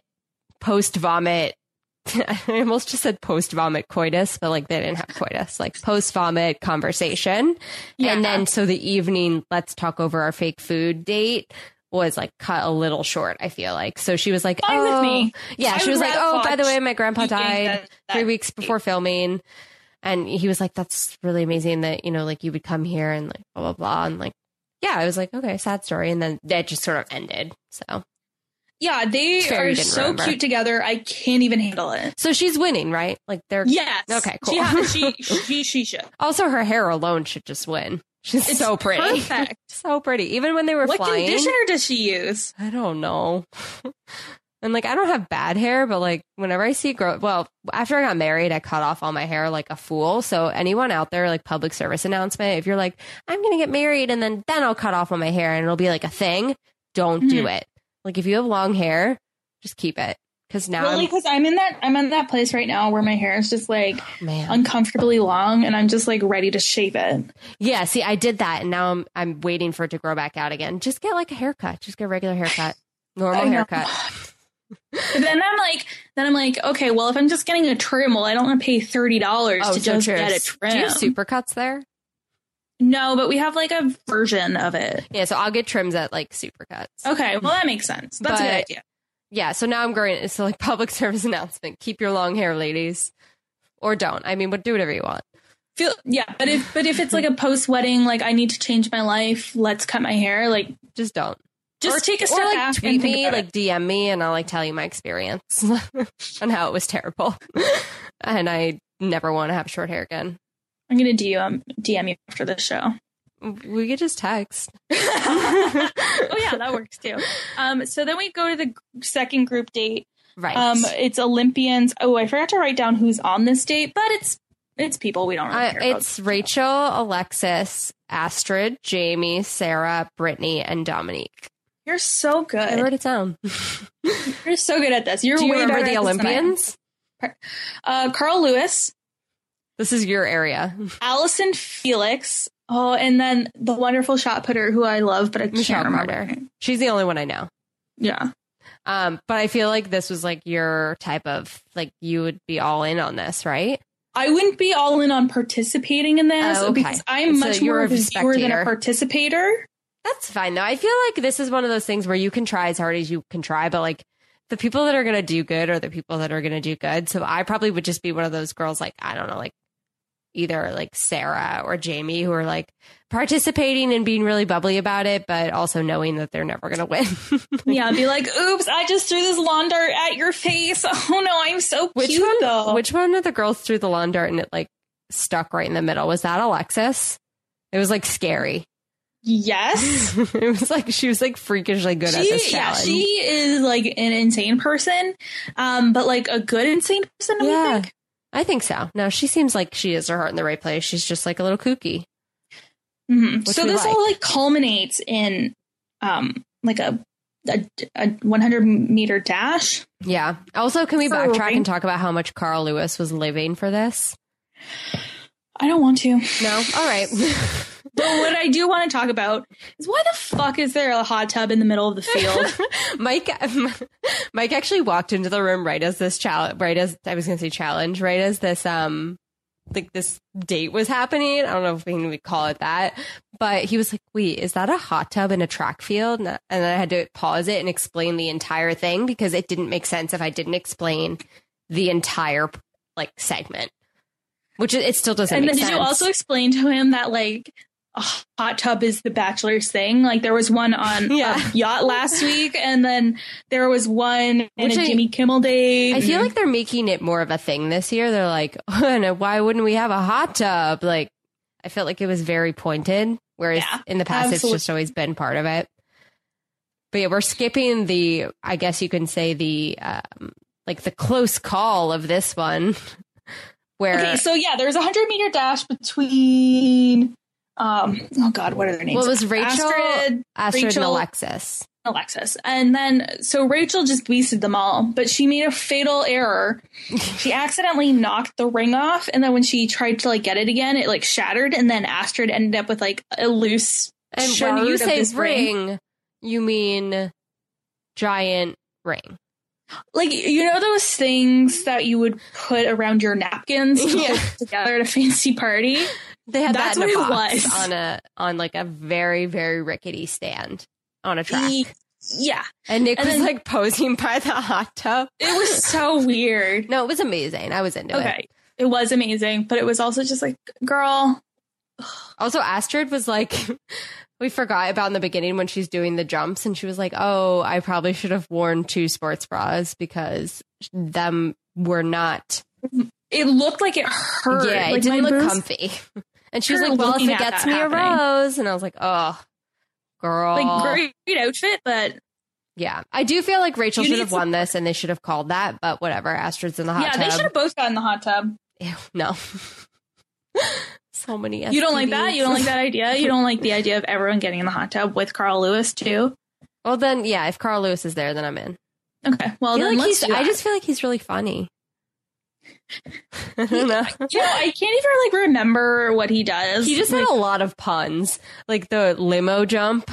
post-vomit. I almost just said post-vomit coitus, but like they didn't have coitus, like post-vomit conversation. Yeah. And then so the evening, let's talk over our fake food date was like cut a little short, I feel like. So she was like, fine with me. Yeah, she was like, oh, by the way, my grandpa died 3 weeks before filming. And he was like, that's really amazing that, you know, like you would come here and like blah, blah, blah. And like, yeah, I was like, okay, sad story. And then that just sort of ended. So yeah, they are so cute together. I can't even handle it. So she's winning, right? Like they're okay, cool. She should. Also, her hair alone should just win. She's so pretty. Perfect. So pretty. Even when they were flying. What conditioner does she use? I don't know. And like, I don't have bad hair, but like whenever I see after I got married, I cut off all my hair like a fool. So anyone out there, like public service announcement, if you're like, I'm going to get married and then I'll cut off all my hair and it'll be like a thing. Don't do it. Like if you have long hair, just keep it. Because now because I'm in that place right now where my hair is just like uncomfortably long and I'm just like ready to shave it. Yeah, see, I did that and now I'm waiting for it to grow back out again. Just get like a haircut. Just get a regular haircut. Normal haircut. But then I'm like, okay, well, if I'm just getting a trim, I don't want to pay $30 to just get a trim. Do you have Supercuts there? No, but we have like a version of it. Yeah, so I'll get trims at like Supercuts. Okay, well, that makes sense. That's a good idea. Yeah, so now I'm growing. So like public service announcement: keep your long hair, ladies, or don't. I mean, but do whatever you want. But if it's like a post wedding, like I need to change my life, let's cut my hair. Like, just don't. Just take a step back. Like tweet me, like DM me, and I'll like tell you my experience on how it was terrible. And I never want to have short hair again. I'm gonna DM you after this show. We could just text. Oh yeah, that works too. So then we go to the second group date. Right. It's Olympians. Oh, I forgot to write down who's on this date, but it's people we don't really care about. It's Rachel, Alexis, Astrid, Jamie, Sarah, Brittany, and Dominique. You're so good. I wrote it down. You're so good at this. Do you remember the Olympians? Carl Lewis. This is your area. Allison Felix. Oh, and then the wonderful shot putter who I love, but I can't remember. She's the only one I know. Yeah. But I feel like this was like your type of, like, you would be all in on this, right? I wouldn't be all in on participating in this because I'm much more of a viewer than a participator. That's fine, though. I feel like this is one of those things where you can try as hard as you can try, but like the people that are going to do good are the people that are going to do good. So I probably would just be one of those girls, like, I don't know, like either like Sarah or Jamie, who are like participating and being really bubbly about it, but also knowing that they're never going to win. Yeah, be like, oops, I just threw this lawn dart at your face. Oh no, I'm so cute though. Which one of the girls threw the lawn dart and it like stuck right in the middle? Was that Alexis? It was like scary. Yes. It was like she was like freakishly good at this challenge. Yeah, she is like an insane person, but like a good insane person, yeah. I think so. No, she seems like she has her heart in the right place. She's just like a little kooky. Mm-hmm. So this all like culminates in like a 100-meter dash. Yeah. Also, can we backtrack and talk about how much Carl Lewis was living for this? I don't want to. No? All right. But what I do want to talk about is why the fuck is there a hot tub in the middle of the field? Mike actually walked into the room right as this challenge, right as this like this date was happening. I don't know if we can call it that, but he was like, wait, is that a hot tub in a track field? And then I had to pause it and explain the entire thing because it didn't make sense if I didn't explain the entire like segment, which it still doesn't make sense. And then did you also explain to him that like a hot tub is the Bachelor's thing? Like there was one on a yacht last week, and then there was one in a Jimmy Kimmel date. I feel like they're making it more of a thing this year. They're like, oh, why wouldn't we have a hot tub? Like, I felt like it was very pointed, whereas in the past it's just always been part of it. But yeah, we're skipping the, I guess you can say the like the close call of this one. Where okay, so yeah, there's a 100-meter dash between oh God, what are their names? Well, it was Rachel, Astrid, Rachel, and Alexis. And then, so Rachel just beasted them all, but she made a fatal error. She accidentally knocked the ring off, and then when she tried to like get it again, it like shattered, and then Astrid ended up with like a loose And shard when you of say this ring, you mean giant ring. Like, you know those things that you would put around your napkins to Yeah. put together at a fancy party? They had That's that in a what it box was. on like a very, very rickety stand on a track. Yeah. And Nick And was then- like posing by the hot tub. It was so weird. No, it was amazing. I was into it. Okay. It was amazing, but it was also just like, girl. Also, Astrid was like, we forgot about in the beginning when she's doing the jumps, and she was like, oh, I probably should have worn 2 sports bras because them were not. It looked like it hurt. Yeah, like, it didn't my look boobs comfy. And she was hurt like, well, if looking it at gets that me happening. a rose. And I was like, oh, girl. Like, great outfit, but Yeah. I do feel like Rachel You should need have some- won this and they should have called that, but whatever. Astrid's in the hot yeah, tub. they should have both gotten the hot tub. Ew, no. So many STDs. You don't like that? You don't like that idea? You don't like the idea of everyone getting in the hot tub with Carl Lewis, too? Well, then, yeah, if Carl Lewis is there, then I'm in. Okay, well, I feel then like let's do I that. just feel like he's really funny. I don't know. You know, I can't even, like, remember what he does. He just had Like, a lot of puns, like the limo jump.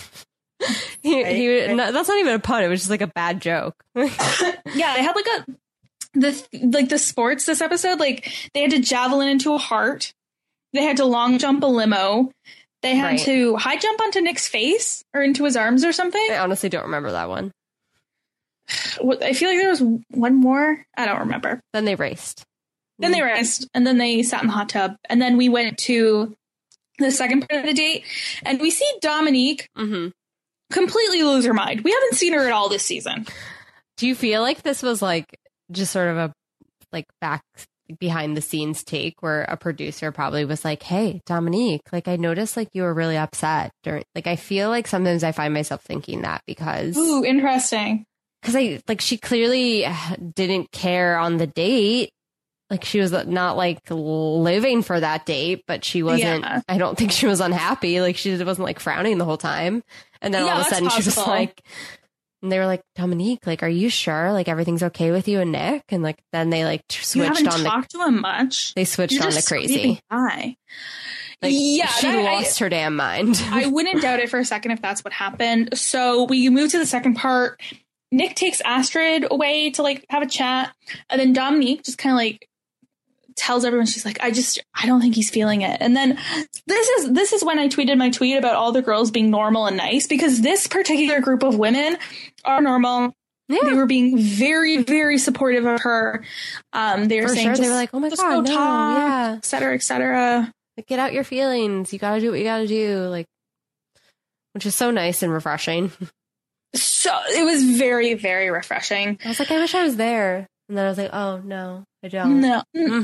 No, that's not even a pun. It was just like a bad joke. yeah, they had, like, the sports this episode. Like, they had to javelin into a heart. They had to long jump a limo. They had Right. to high jump onto Nick's face or into his arms or something. I honestly don't remember that one. I feel like there was one more. I don't remember. Then they raced. Then they raced, and then they sat in the hot tub, and then we went to the second part of the date, and we see Dominique Mm-hmm. completely lose her mind. We haven't seen her at all this season. Do you feel like this was like just sort of a like back behind the scenes take where a producer probably was like, hey, Dominique, like I noticed like you were really upset during, like I feel like sometimes I find myself thinking that because Ooh, interesting. I like she clearly didn't care on the date. Like she was not like living for that date, but she wasn't, Yeah. I don't think she was unhappy. Like she wasn't like frowning the whole time. And then Yeah, all of a that's sudden she was possible. like, and they were like, Dominique, like, are you sure? Like everything's okay with you and Nick? And like, then they like You switched haven't on talked to him much. they switched You're on the just crazy. screaming high. Like Yeah, she that- lost her damn mind. I wouldn't doubt it for a second if that's what happened. So we move to the second part. Nick takes Astrid away to like have a chat, and then Dominique just kind of like tells everyone, she's like, I don't think he's feeling it. And then this is when I tweeted my tweet about all the girls being normal and nice, because this particular group of women are normal. Yeah. They were being very, very supportive of her. They were For saying, sure. They just, were like, oh my just God, go no, talk, yeah. et cetera, et cetera. Like, get out your feelings. You gotta do what you gotta do. Like, which is so nice and refreshing. So it was very, very refreshing. I was like, I wish I was there. And then I was like, oh, no, I don't. No.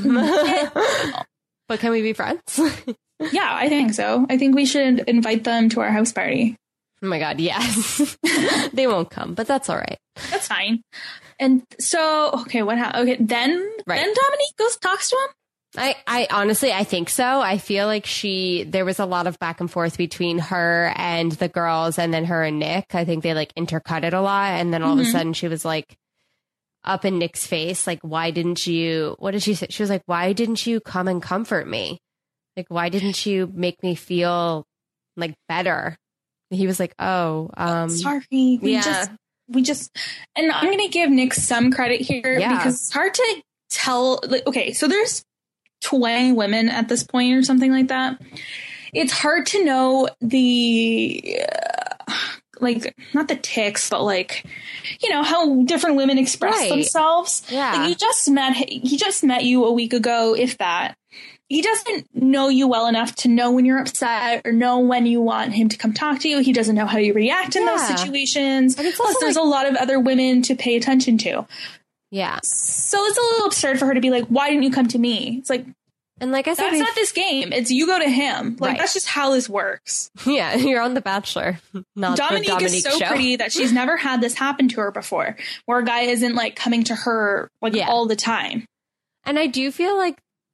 But can we be friends? Yeah, I think so. I think we should invite them to our house party. Oh my God, yes. They won't come, but that's all right. That's fine. And so, okay, what happened? Okay, then Dominique goes talks to him. I honestly, I think so. I feel like there was a lot of back and forth between her and the girls and then her and Nick. I think they like intercut it a lot. And then all of a sudden she was like up in Nick's face. Like, why didn't you, what did she say? She was like, why didn't you come and comfort me? Like, why didn't you make me feel like better? And he was like, oh, Sorry. yeah. We just, and I'm going to give Nick some credit here Yeah. because it's hard to tell. Like, okay, so there's 20 women at this point or something like that. It's hard to know the, like, not the tics, but like, you know, how different women express Right. themselves. Yeah. Like, he just met you a week ago, if that. He doesn't know you well enough to know when you're upset or know when you want him to come talk to you. He doesn't know how you react in those Yeah. situations. And it's Plus, also there's a lot of other women to pay attention to. Yeah. So it's a little absurd for her to be like, why didn't you come to me? It's like, And like I said, that's not this game. It's you go to him. Like, Right. that's just how this works. yeah, you're on The Bachelor, not Dominique the Dominique is so show. pretty that she's never had this happen to her before, where a guy isn't like coming to her like Yeah. all the time. And I do feel like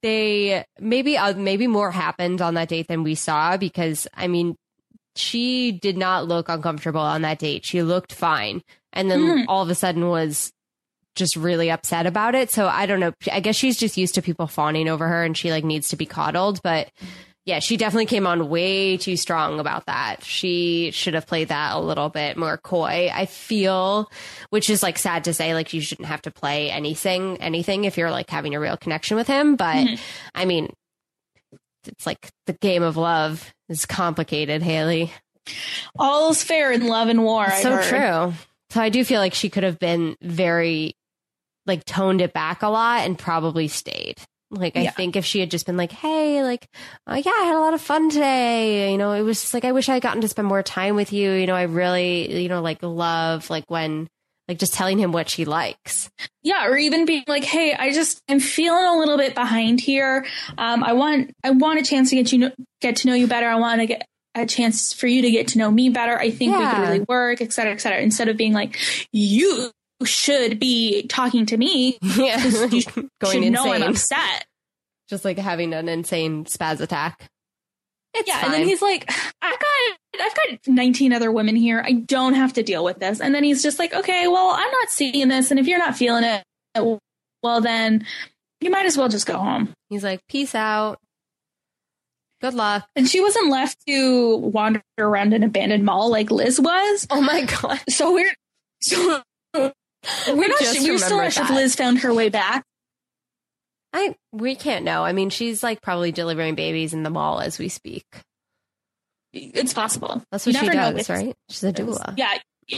they maybe more happened on that date than we saw, because I mean, she did not look uncomfortable on that date. She looked fine. And then all of a sudden was just really upset about it. So I don't know. I guess she's just used to people fawning over her and she like needs to be coddled. But yeah, she definitely came on way too strong about that. She should have played that a little bit more coy, I feel, which is like sad to say. Like, you shouldn't have to play anything if you're like having a real connection with him. But I mean, it's like the game of love is complicated, Haley. All's fair in love and war. So true. So I do feel like she could have been very, like, toned it back a lot and probably stayed. Like, I think if she had just been like, hey, like, yeah, I had a lot of fun today. You know, it was just like, I wish I had gotten to spend more time with you. You know, I really, you know, like, love, like, when, like, just telling him what she likes. Yeah. Or even being like, hey, I'm feeling a little bit behind here. I want a chance to get to know you better. I want to get a chance for you to get to know me better. I think we could really work, et cetera, et cetera. Instead of being like, you should be talking to me. Yeah. You going insane. know I'm upset. Just like having an insane spaz attack. It's fine. And then he's like, I've got 19 other women here. I don't have to deal with this. And then he's just like, okay, well, I'm not seeing this. And if you're not feeling it, well, then you might as well just go home. He's like, peace out. Good luck. And she wasn't left to wander around an abandoned mall like Liz was. Oh my God. So we're still not sure if Liz found her way back. We can't know. I mean, she's like probably delivering babies in the mall as we speak. It's possible. That's what she does, right? She's a doula. Yeah.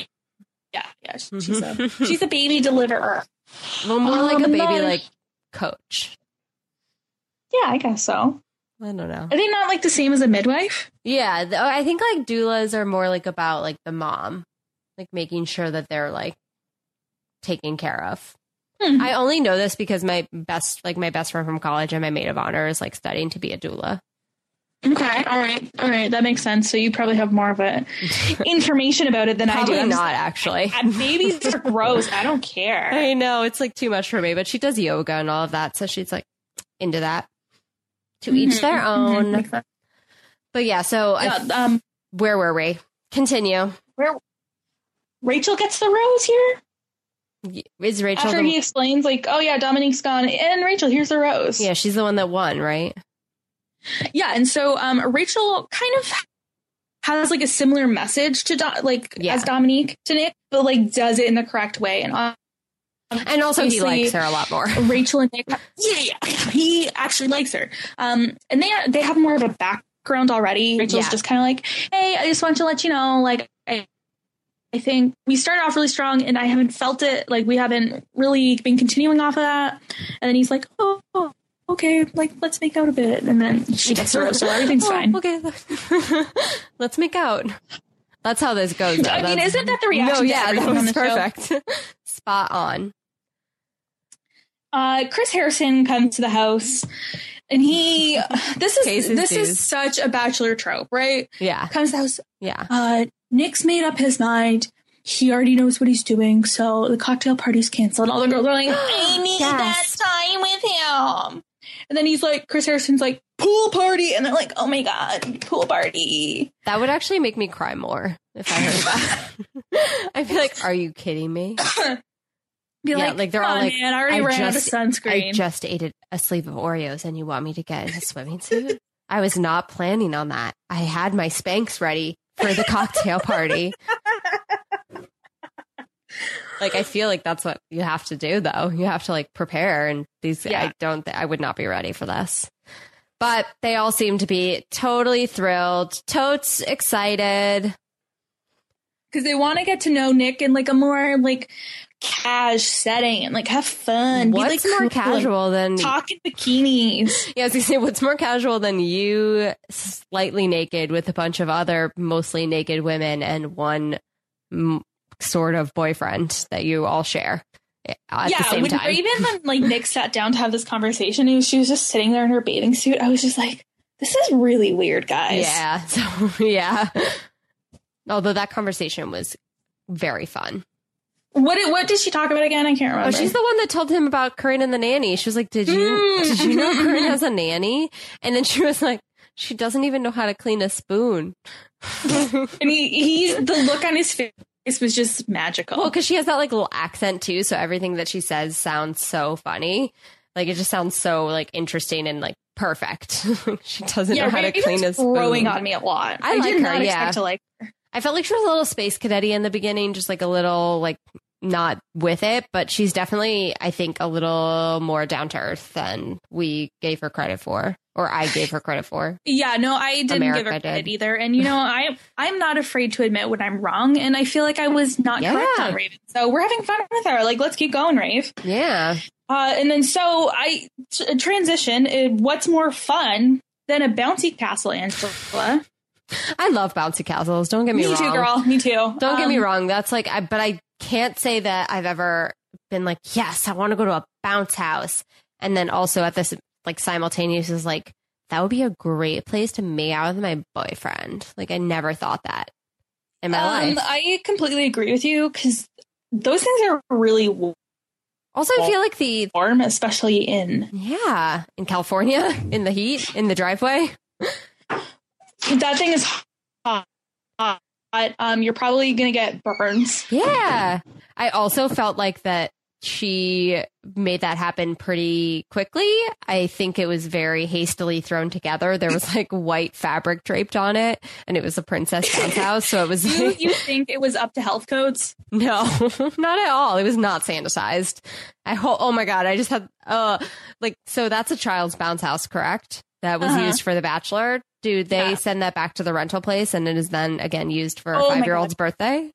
She's a baby deliverer. Well, more like a baby like coach. Yeah, I guess so. I don't know. Are they not like the same as a midwife? Yeah, I think like doulas are more like about like the mom, like making sure that they're like taken care of. I only know this because my best friend from college and my maid of honor is like studying to be a doula. Okay, all right, that makes sense. So you probably have more of a information about it than I do. Probably not, actually. Babies are gross. I don't care. I know, it's like too much for me, but she does yoga and all of that, so she's like into that. To each their own. But yeah, so where were we? Continue. Where Rachel gets the rose here? Is Rachel after he explains like, oh yeah, Dominique's gone and Rachel, here's the rose. Yeah, she's the one that won, right? Yeah, and so Rachel kind of has like a similar message to as Dominique to Nick, but like does it in the correct way. And also he likes her a lot more. Rachel and Nick, he actually likes her. And they have more of a background already. Rachel's just kind of like, hey, I just want to let you know, like, I think we started off really strong and I haven't felt it. Like, we haven't really been continuing off of that. And then he's like, oh okay, like, let's make out a bit. And then she gets the rose, so everything's fine. Okay. Let's make out. That's how this goes. Though. I mean, isn't that the reaction? No, yeah, that was perfect. Show? Spot on. Chris Harrison comes to the house and this is such a Bachelor trope, right? Yeah. Comes to the house. Yeah. Nick's made up his mind. He already knows what he's doing, so the cocktail party's canceled. All the girls are like, I need that time with him. And then he's like, Chris Harrison's like, pool party. And they're like, oh my God, pool party. That would actually make me cry more if I heard that. I'd be like, are you kidding me? Like they're all like, man, I already ran out of sunscreen. I just ate a sleeve of Oreos and you want me to get in a swimming suit? I was not planning on that. I had my Spanx ready for the cocktail party. Like, I feel like that's what you have to do, though. You have to like prepare, and I would not be ready for this. But they all seem to be totally thrilled, totes excited. Because they want to get to know Nick in like a more like cash setting and like have fun. What's be, like, more casual than talk in bikinis? Yeah, I was gonna say, what's more casual than you slightly naked with a bunch of other mostly naked women and one sort of boyfriend that you all share at the same time. Even when like Nick sat down to have this conversation, she was just sitting there in her bathing suit. I was just like, this is really weird, guys. Yeah. So yeah. Although that conversation was very fun. What did she talk about again? I can't remember. Oh, she's the one that told him about Corinne and the nanny. She was like, did you know Corinne has a nanny? And then she was like, she doesn't even know how to clean a spoon. And the look on his face was just magical. Well, because she has that like little accent too, so everything that she says sounds so funny. Like it just sounds so like interesting and like perfect. She doesn't know how to clean a spoon. Growing on me a lot. I like did her, not expect to like her. I felt like she was a little space cadet-y in the beginning, just like a little like not with it, but she's definitely, I think, a little more down to earth than we gave her credit for, or I gave her credit for. Yeah, no, I didn't give her credit either. And I'm not afraid to admit when I'm wrong, and I feel like I was not correct on Raven. So we're having fun with her. Like, let's keep going, Rave. Yeah. And then so I transition. What's more fun than a bouncy castle, Angela? I love bouncy castles. Don't get me wrong. Me too, girl. Me too. Don't get me wrong. That's like, but I can't say that I've ever been like, yes, I want to go to a bounce house. And then also at this, like, simultaneous is like, that would be a great place to make out with my boyfriend. Like, I never thought that in my life. I completely agree with you because those things are really also, I feel like the warm, especially in California, in the heat, in the driveway. That thing is hot. You're probably going to get burns. Yeah. I also felt like that she made that happen pretty quickly. I think it was very hastily thrown together. There was like white fabric draped on it, and it was a princess bounce house. So it was like, you think it was up to health codes? No, not at all. It was not sanitized. Oh my God. I just had, so that's a child's bounce house, correct? That was used for The Bachelor. Dude, they send that back to the rental place, and it is then again used for a 5-year-old's birthday.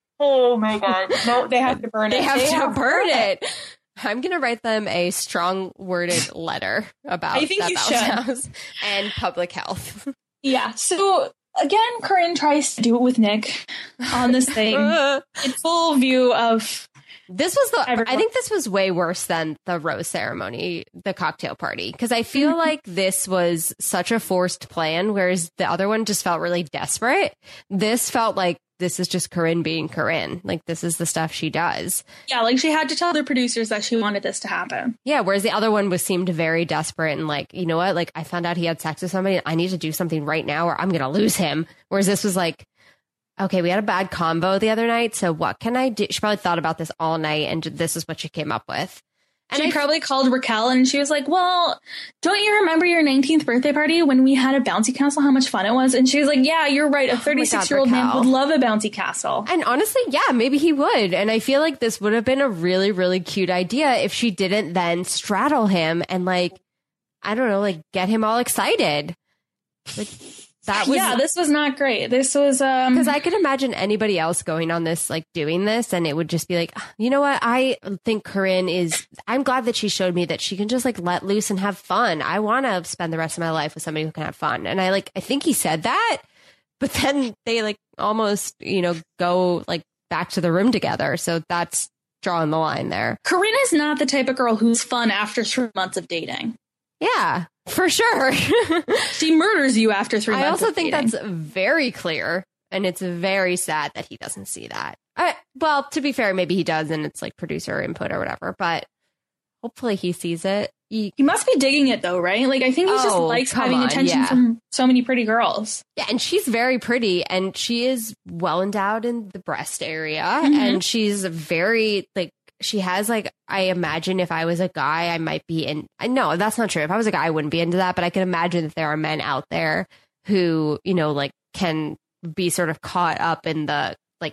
Oh my God. No, they have to burn it. They have to burn it. I'm going to write them a strong worded letter about I think that you bounce should. house and public health. Yeah. So again, Corinne tries to do it with Nick on this thing in full view of this was I think this was way worse than the rose ceremony, the cocktail party, because I feel like this was such a forced plan, whereas the other one just felt really desperate. This felt like this is just Corinne being Corinne. Like, this is the stuff she does. Yeah, like she had to tell the producers that she wanted this to happen. Yeah, whereas the other one seemed very desperate and like, you know what? Like, I found out he had sex with somebody. I need to do something right now or I'm going to lose him. Whereas this was like, okay, we had a bad combo the other night, so what can I do? She probably thought about this all night, and this is what she came up with. And she probably called Raquel, and she was like, well, don't you remember your 19th birthday party when we had a bouncy castle, how much fun it was? And she was like, yeah, you're right. A 36-year-old man would love a bouncy castle. And honestly, yeah, maybe he would. And I feel like this would have been a really, really cute idea if she didn't then straddle him and, like, I don't know, like, get him all excited. Like, that was, this was not great. This was because I could imagine anybody else going on this, like doing this, and it would just be like, you know what? I think Corinne I'm glad that she showed me that she can just like let loose and have fun. I want to spend the rest of my life with somebody who can have fun. And I think he said that, but then they like almost, go like back to the room together. So that's drawing the line there. Corinne is not the type of girl who's fun after 3 months of dating. Yeah, for sure. She murders you after 3 months. I also think that's very clear, and it's very sad that he doesn't see that. Well, to be fair, maybe he does, and it's like producer input or whatever, but hopefully he sees it. He must be digging it, though, right? Like, I think he just likes having attention from so many pretty girls. Yeah, and she's very pretty, and she is well endowed in the breast area, and she's very, like, she has, like, I imagine if I was a guy, I might be in. No, that's not true. If I was a guy, I wouldn't be into that. But I can imagine that there are men out there who, like, can be sort of caught up in the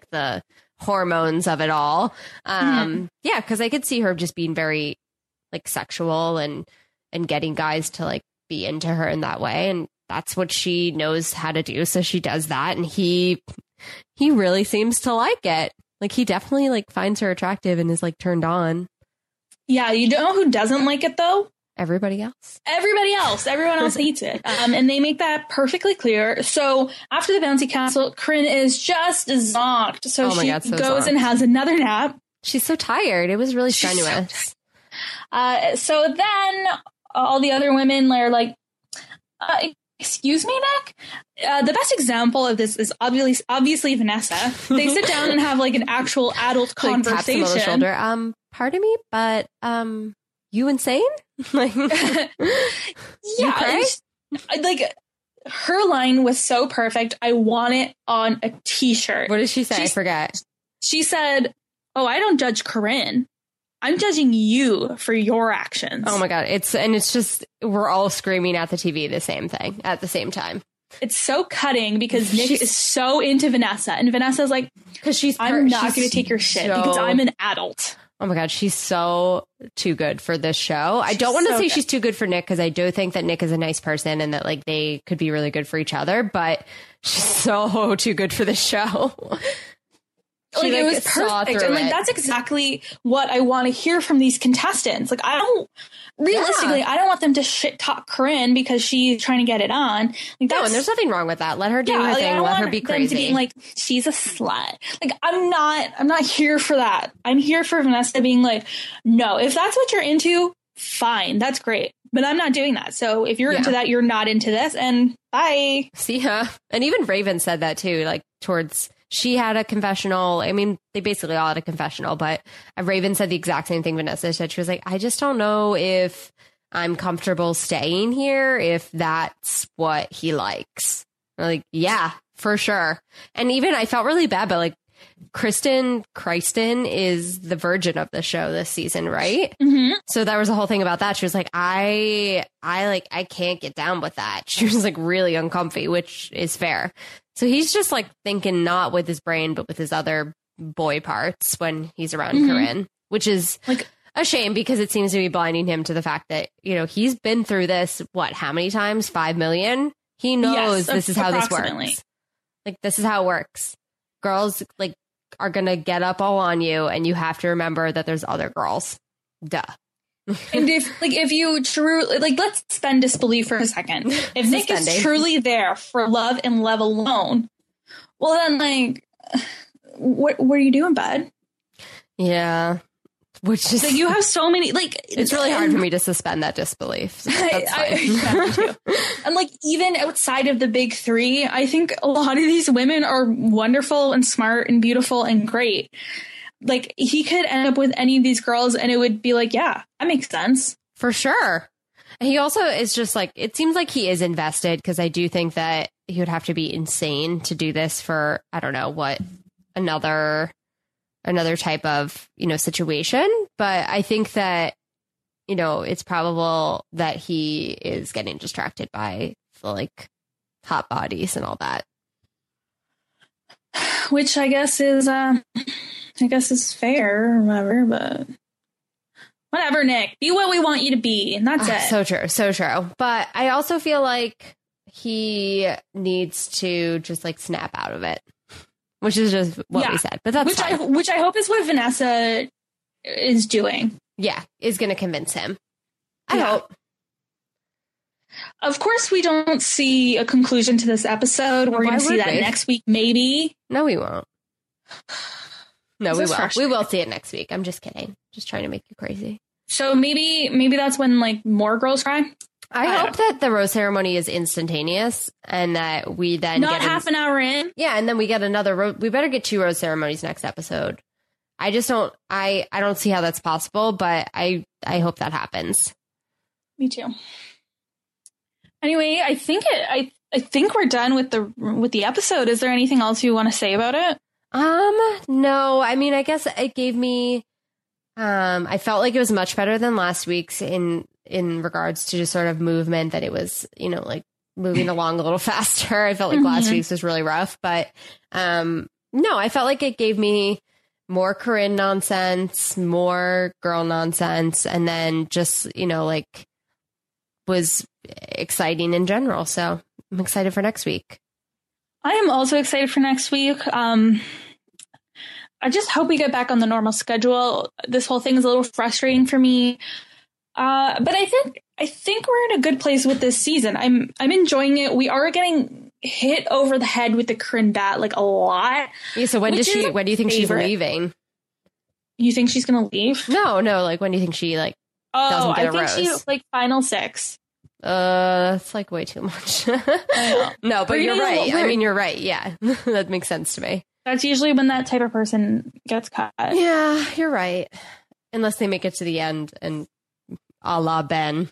hormones of it all. Yeah, because I could see her just being very, like, sexual and getting guys to, like, be into her in that way. And that's what she knows how to do. So she does that. And he really seems to like it. Like, he definitely, like, finds her attractive and is, like, turned on. Yeah, you know who doesn't like it, though? Everybody else. Everyone else hates it. And they make that perfectly clear. So after the bouncy castle, Corinne is just zonked. So she goes zonked and has another nap. She's so tired. It was really strenuous. So then all the other women are like, excuse me, Nick? The best example of this is obviously Vanessa. They sit down and have like an actual adult conversation. Taps him on the shoulder. Pardon me, but you insane? Like, yeah, you cry? Like her line was so perfect. I want it on a t-shirt. What did she say? I forget. She said, "Oh, I don't judge Corinne. I'm judging you for your actions." Oh my God. It's just, we're all screaming at the TV the same thing at the same time. It's so cutting because Nick is so into Vanessa, and Vanessa's like, I'm not going to take your shit because I'm an adult. Oh my God. She's so too good for this show. I don't want to say she's too good for Nick, because I do think that Nick is a nice person and that like they could be really good for each other, but she's so too good for this show. Like, it was perfect. And like, that's exactly what I want to hear from these contestants. Like, I don't want them to shit talk Corinne because she's trying to get it on. Like, no, and there's nothing wrong with that. Let her do her thing. Let her be crazy. Being like, she's a slut. Like, I'm not here for that. I'm here for Vanessa being like, no, if that's what you're into, fine. That's great. But I'm not doing that. So if you're into that, you're not into this, and bye. See ya. And even Raven said that too, like she had a confessional. I mean, they basically all had a confessional, but Raven said the exact same thing Vanessa said. She was like, I just don't know if I'm comfortable staying here, if that's what he likes. I'm like, yeah, for sure. And even I felt really bad, but like Kristen is the virgin of the show this season, right? Mm-hmm. So there was a whole thing about that. She was like, I can't get down with that. She was like really uncomfy, which is fair. So he's just like thinking not with his brain, but with his other boy parts when he's around Corinne, which is like a shame because it seems to be blinding him to the fact that, you know, he's been through this, how many times? 5 million? He knows this is how this works. Like, this is how it works. Girls like are going to get up all on you, and you have to remember that there's other girls. Duh. And if you truly, like, let's suspend disbelief for a second. If Nick is truly there for love and love alone, well then, like, what are you doing, bud? Yeah. Which is like, you have so many, like, it's really hard for me to suspend that disbelief. So that's fine. Yeah, me too. And like, even outside of the big three, I think a lot of these women are wonderful and smart and beautiful and great. Like, he could end up with any of these girls and it would be like, yeah, that makes sense. For sure. And he also is just like, it seems like he is invested, because I do think that he would have to be insane to do this for, I don't know what, another type of, you know, situation. But I think that, you know, it's probable that he is getting distracted by the like hot bodies and all that. Which I guess is fair or whatever, but whatever, Nick. Be what we want you to be, and that's it. So true, so true. But I also feel like he needs to just like snap out of it, which is just what we said. But that's which I hope is what Vanessa is doing. Yeah, is going to convince him. I hope. Of course, we don't see a conclusion to this episode. We're going to see that next week, maybe. No, we won't. No, we will. We will see it next week. I'm just kidding. Just trying to make you crazy. So maybe that's when like more girls cry. I hope that the rose ceremony is instantaneous and that we then not half an hour in. Yeah, and then we get another. We better get 2 rose ceremonies next episode. I just don't. I don't see how that's possible, but I hope that happens. Me too. Anyway, I think we're done with the episode. Is there anything else you want to say about it? No. I mean, I guess it gave me. I felt like it was much better than last week's in regards to just sort of movement. That it was, you know, like moving along a little faster. I felt like last week's was really rough, but no, I felt like it gave me more Corinne nonsense, more girl nonsense, and then just, you know, like was exciting in general. So I'm excited for next week. I am also excited for next week. I just hope we get back on the normal schedule. This whole thing is a little frustrating for me. But I think we're in a good place with this season. I'm enjoying it. We are getting hit over the head with the Corinne bat like a lot. Yeah, so when do you think she's leaving? You think she's gonna leave? No, like when do you think she like doesn't get a rose? I think she like final 6. That's like way too much. No, but you're right. I mean, you're right. Yeah, that makes sense to me. That's usually when that type of person gets cut. Yeah, you're right. Unless they make it to the end and a la Ben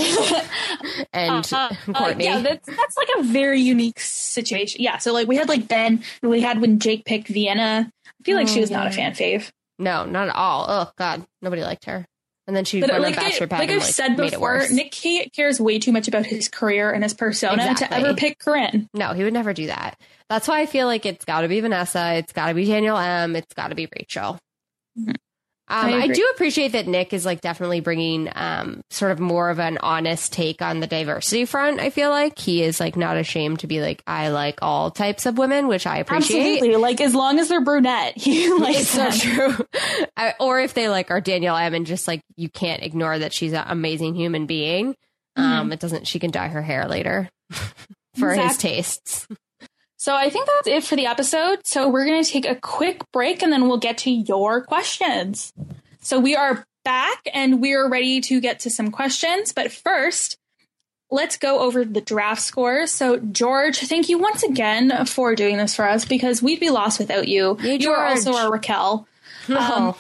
and Courtney. Yeah, that's like a very unique situation. Yeah, so like we had like Ben, and we had when Jake picked Vienna. I feel like she was not a fan fave. No, not at all. Oh God, nobody liked her. And then she went on Bachelor Pad. Like I've said before, Nick cares way too much about his career and his persona to ever pick Corinne. No, he would never do that. That's why I feel like it's got to be Vanessa. It's got to be Danielle M. It's got to be Rachel. Mm-hmm. I do appreciate that Nick is like definitely bringing sort of more of an honest take on the diversity front. I feel like he is like not ashamed to be like, I like all types of women, which I appreciate. Absolutely. Like as long as they're brunette, he likes them. So true. Or if they like are Danielle M and just like, you can't ignore that she's an amazing human being. It doesn't, she can dye her hair later for his tastes. So I think that's it for the episode. So we're going to take a quick break and then we'll get to your questions. So we are back and we're ready to get to some questions. But first, let's go over the draft scores. So George, thank you once again for doing this for us because we'd be lost without you. You are also our Raquel. Yeah.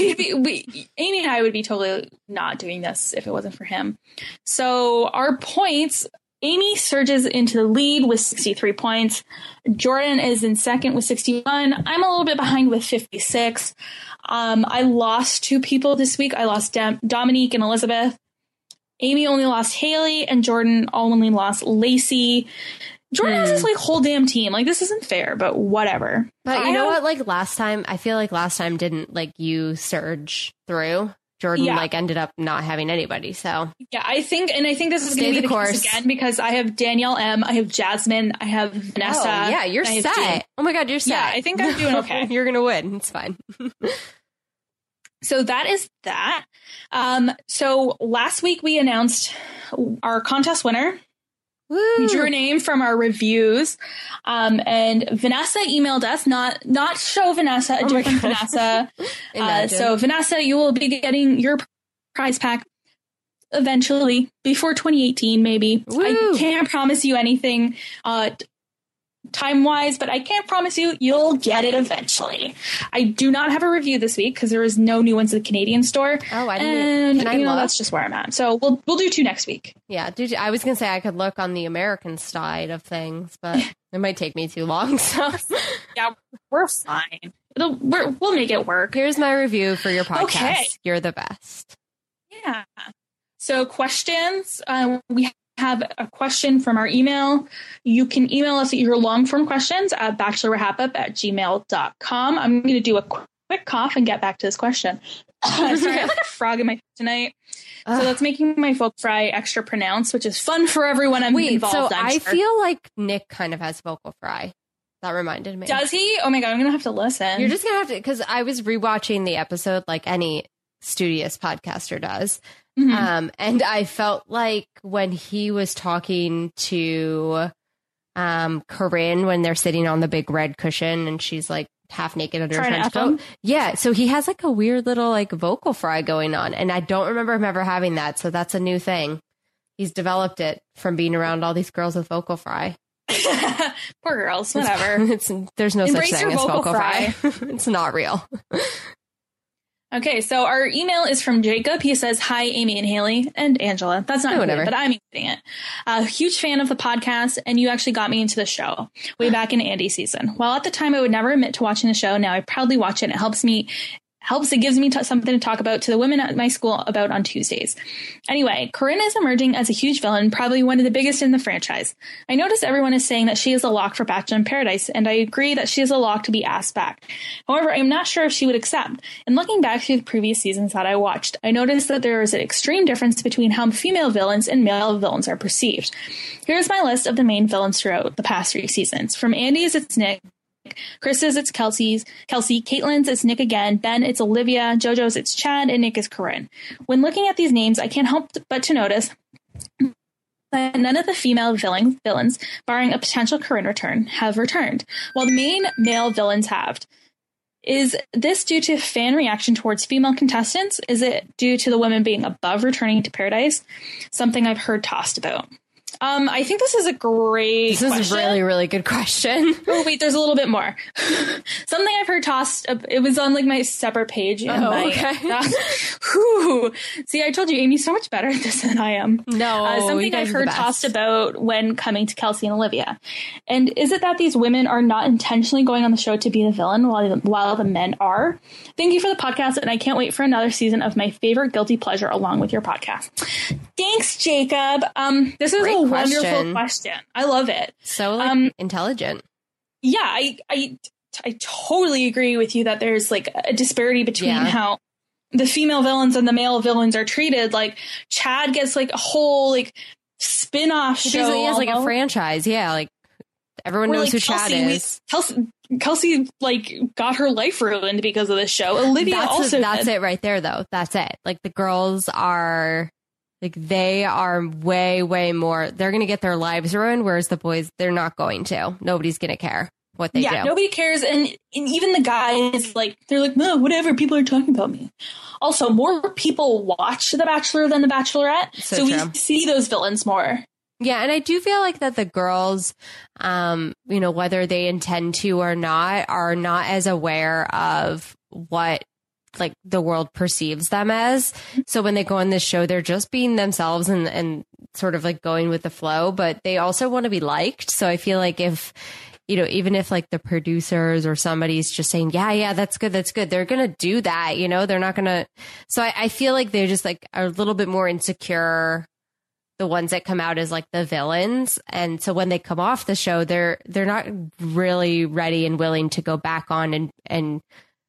Amy and I would be totally not doing this if it wasn't for him. So our points... Amy surges into the lead with 63 points. Jordan is in second with 61. I'm a little bit behind with 56. I lost 2 people this week. I lost Dominique and Elizabeth. Amy only lost Haley, and Jordan only lost Lacey. Jordan has this like whole damn team. Like this isn't fair, but whatever. But you know what? Like last time, I feel like last time didn't like you surge through. Jordan like ended up not having anybody. So yeah, I think this is going to be the case again because I have Danielle M, I have Jasmine, I have Vanessa. Oh, yeah, you're set. Oh my God, you're set. Yeah, I think I'm doing okay. You're going to win. It's fine. So that is that. So last week we announced our contest winner. Woo. We drew a name from our reviews. And Vanessa emailed us, not show Vanessa, a different Vanessa. So Vanessa, you will be getting your prize pack eventually before 2018, maybe. Woo. I can't promise you anything, time-wise, but I can't promise you'll get it eventually. I do not have a review this week because there is no new ones at the Canadian store. Oh, I didn't. And that's just where I'm at. So we'll do 2 next week. Yeah, I was gonna say I could look on the American side of things, but it might take me too long. So yeah, we're fine. We'll make it work. Here's my review for your podcast. Okay. You're the best. Yeah. So questions. We have a question from our email. You can email us your long-form questions at bachelorwrapup@gmail.com. I'm going to do a quick cough and get back to this question. Sorry, I have like a frog in my throat tonight. So that's making my folk fry extra pronounced, which is fun for everyone involved. So I feel like Nick kind of has vocal fry. That reminded me. Does he? Oh my God, I'm going to have to listen. You're just going to have to, because I was rewatching the episode like any studious podcaster does. Mm-hmm. And I felt like when he was talking to Corinne when they're sitting on the big red cushion and she's like half naked under a trench coat. Yeah, so he has like a weird little like vocal fry going on, and I don't remember him ever having that. So that's a new thing. He's developed it from being around all these girls with vocal fry. Poor girls, whatever. There's no such thing as vocal fry. It's not real. Okay, so our email is from Jacob. He says, "Hi, Amy and Haley and Angela." That's not included, but I'm including it. A huge fan of the podcast, and you actually got me into the show way back in Andy's season. While at the time I would never admit to watching the show, now I proudly watch it. And it gives me something to talk about to the women at my school about on Tuesdays. Anyway, Corinne is emerging as a huge villain, probably one of the biggest in the franchise. I notice everyone is saying that she is a lock for Bachelor in Paradise, and I agree that she is a lock to be asked back. However, I'm not sure if she would accept. And looking back through the previous seasons that I watched, I noticed that there is an extreme difference between how female villains and male villains are perceived. Here's my list of the main villains throughout the past 3 seasons. From Andy's, it's Nick. Chris's, it's Kelsey. Caitlin's, it's Nick again. Ben, it's Olivia. JoJo's, it's Chad. And Nick is Corinne. When looking at these names, I can't help but to notice that none of the female villains, barring a potential Corinne return, have returned, while the main male villains have. Is this due to fan reaction towards female contestants? Is it due to the women being above returning to Paradise? Something I've heard tossed about. I think this is a great question. This is a really, really good question. Oh, wait, there's a little bit more. Something I've heard tossed, it was on like my separate page. Okay. See, I told you, Amy's so much better at this than I am. No, something I've heard tossed about when coming to Kelsey and Olivia. And is it that these women are not intentionally going on the show to be the villain while the men are? Thank you for the podcast, and I can't wait for another season of my favorite guilty pleasure along with your podcast. Thanks, Jacob. This is a wonderful question. I love it. So intelligent. Yeah, I totally agree with you that there's like a disparity between how the female villains and the male villains are treated. Like Chad gets like a whole like spin-off show. Basically, he has like a franchise. Yeah, like everyone knows who Chad is. Kelsey like got her life ruined because of this show. Olivia that's it right there though. That's it. Like the girls are like they are way, way more. They're going to get their lives ruined, whereas the boys, they're not going to. Nobody's going to care what they do. Yeah, nobody cares. And even the guys, like, they're like, no, whatever, people are talking about me. Also, more people watch The Bachelor than The Bachelorette. So we see those villains more. Yeah, and I do feel like that the girls, whether they intend to or not, are not as aware of what like the world perceives them as. So when they go on this show, they're just being themselves and sort of like going with the flow, but they also want to be liked. So I feel like if, even if like the producers or somebody's just saying, yeah, that's good. They're going to do that. They're not going to. So I feel like they're just like a little bit more insecure, the ones that come out as like the villains. And so when they come off the show, they're not really ready and willing to go back on and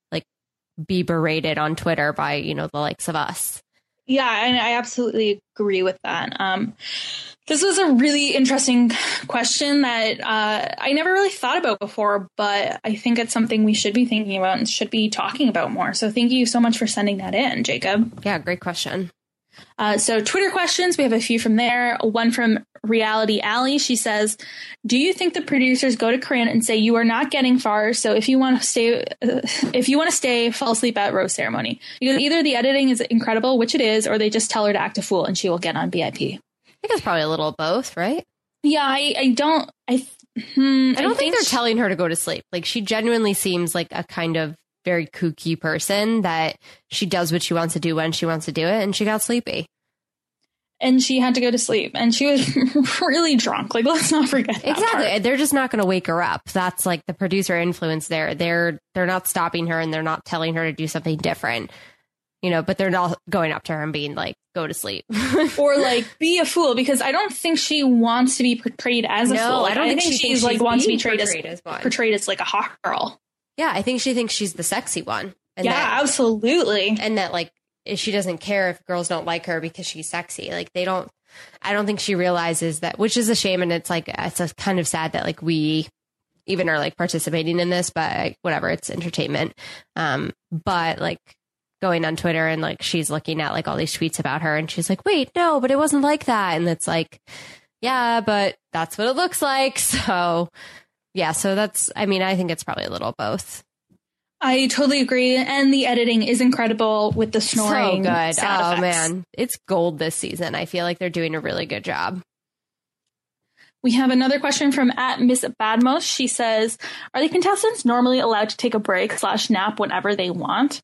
be berated on Twitter by, the likes of us. Yeah, and I absolutely agree with that. This was a really interesting question that I never really thought about before, but I think it's something we should be thinking about and should be talking about more. So thank you so much for sending that in, Jacob. Yeah, great question. So Twitter questions, we have a few from there. One from Reality Alley. She says, do you think the producers go to Corinne and say, you are not getting far, so if you want to stay, fall asleep at rose ceremony? Because either the editing is incredible, which it is, or they just tell her to act a fool and she will get on BIP. I think it's probably a little of both, right? Yeah, I don't think they're telling her to go to sleep. Like she genuinely seems like a kind of very kooky person that she does what she wants to do when she wants to do it, and she got sleepy. And she had to go to sleep, and she was really drunk. Like, let's not forget that exactly. part. They're just not going to wake her up. That's like the producer influence there. They're not stopping her, and they're not telling her to do something different. But they're not going up to her and being like, go to sleep. Or like, be a fool, because I don't think she wants to be portrayed as a fool. I don't think she's like wants to be portrayed as like a hot girl. Yeah, I think she thinks she's the sexy one. And absolutely. And that like she doesn't care if girls don't like her because she's sexy. Like I don't think she realizes that, which is a shame. And it's like, it's a kind of sad that like we even are like participating in this, but whatever, it's entertainment. But like going on Twitter and like she's looking at like all these tweets about her and she's like, wait, no, but it wasn't like that. And it's like, yeah, but that's what it looks like. So yeah, so I think it's probably a little both. I totally agree. And the editing is incredible with the snoring. So good. Sound effects. Man, it's gold this season. I feel like they're doing a really good job. We have another question from @Miss Badmos. She says, are the contestants normally allowed to take a break / nap whenever they want?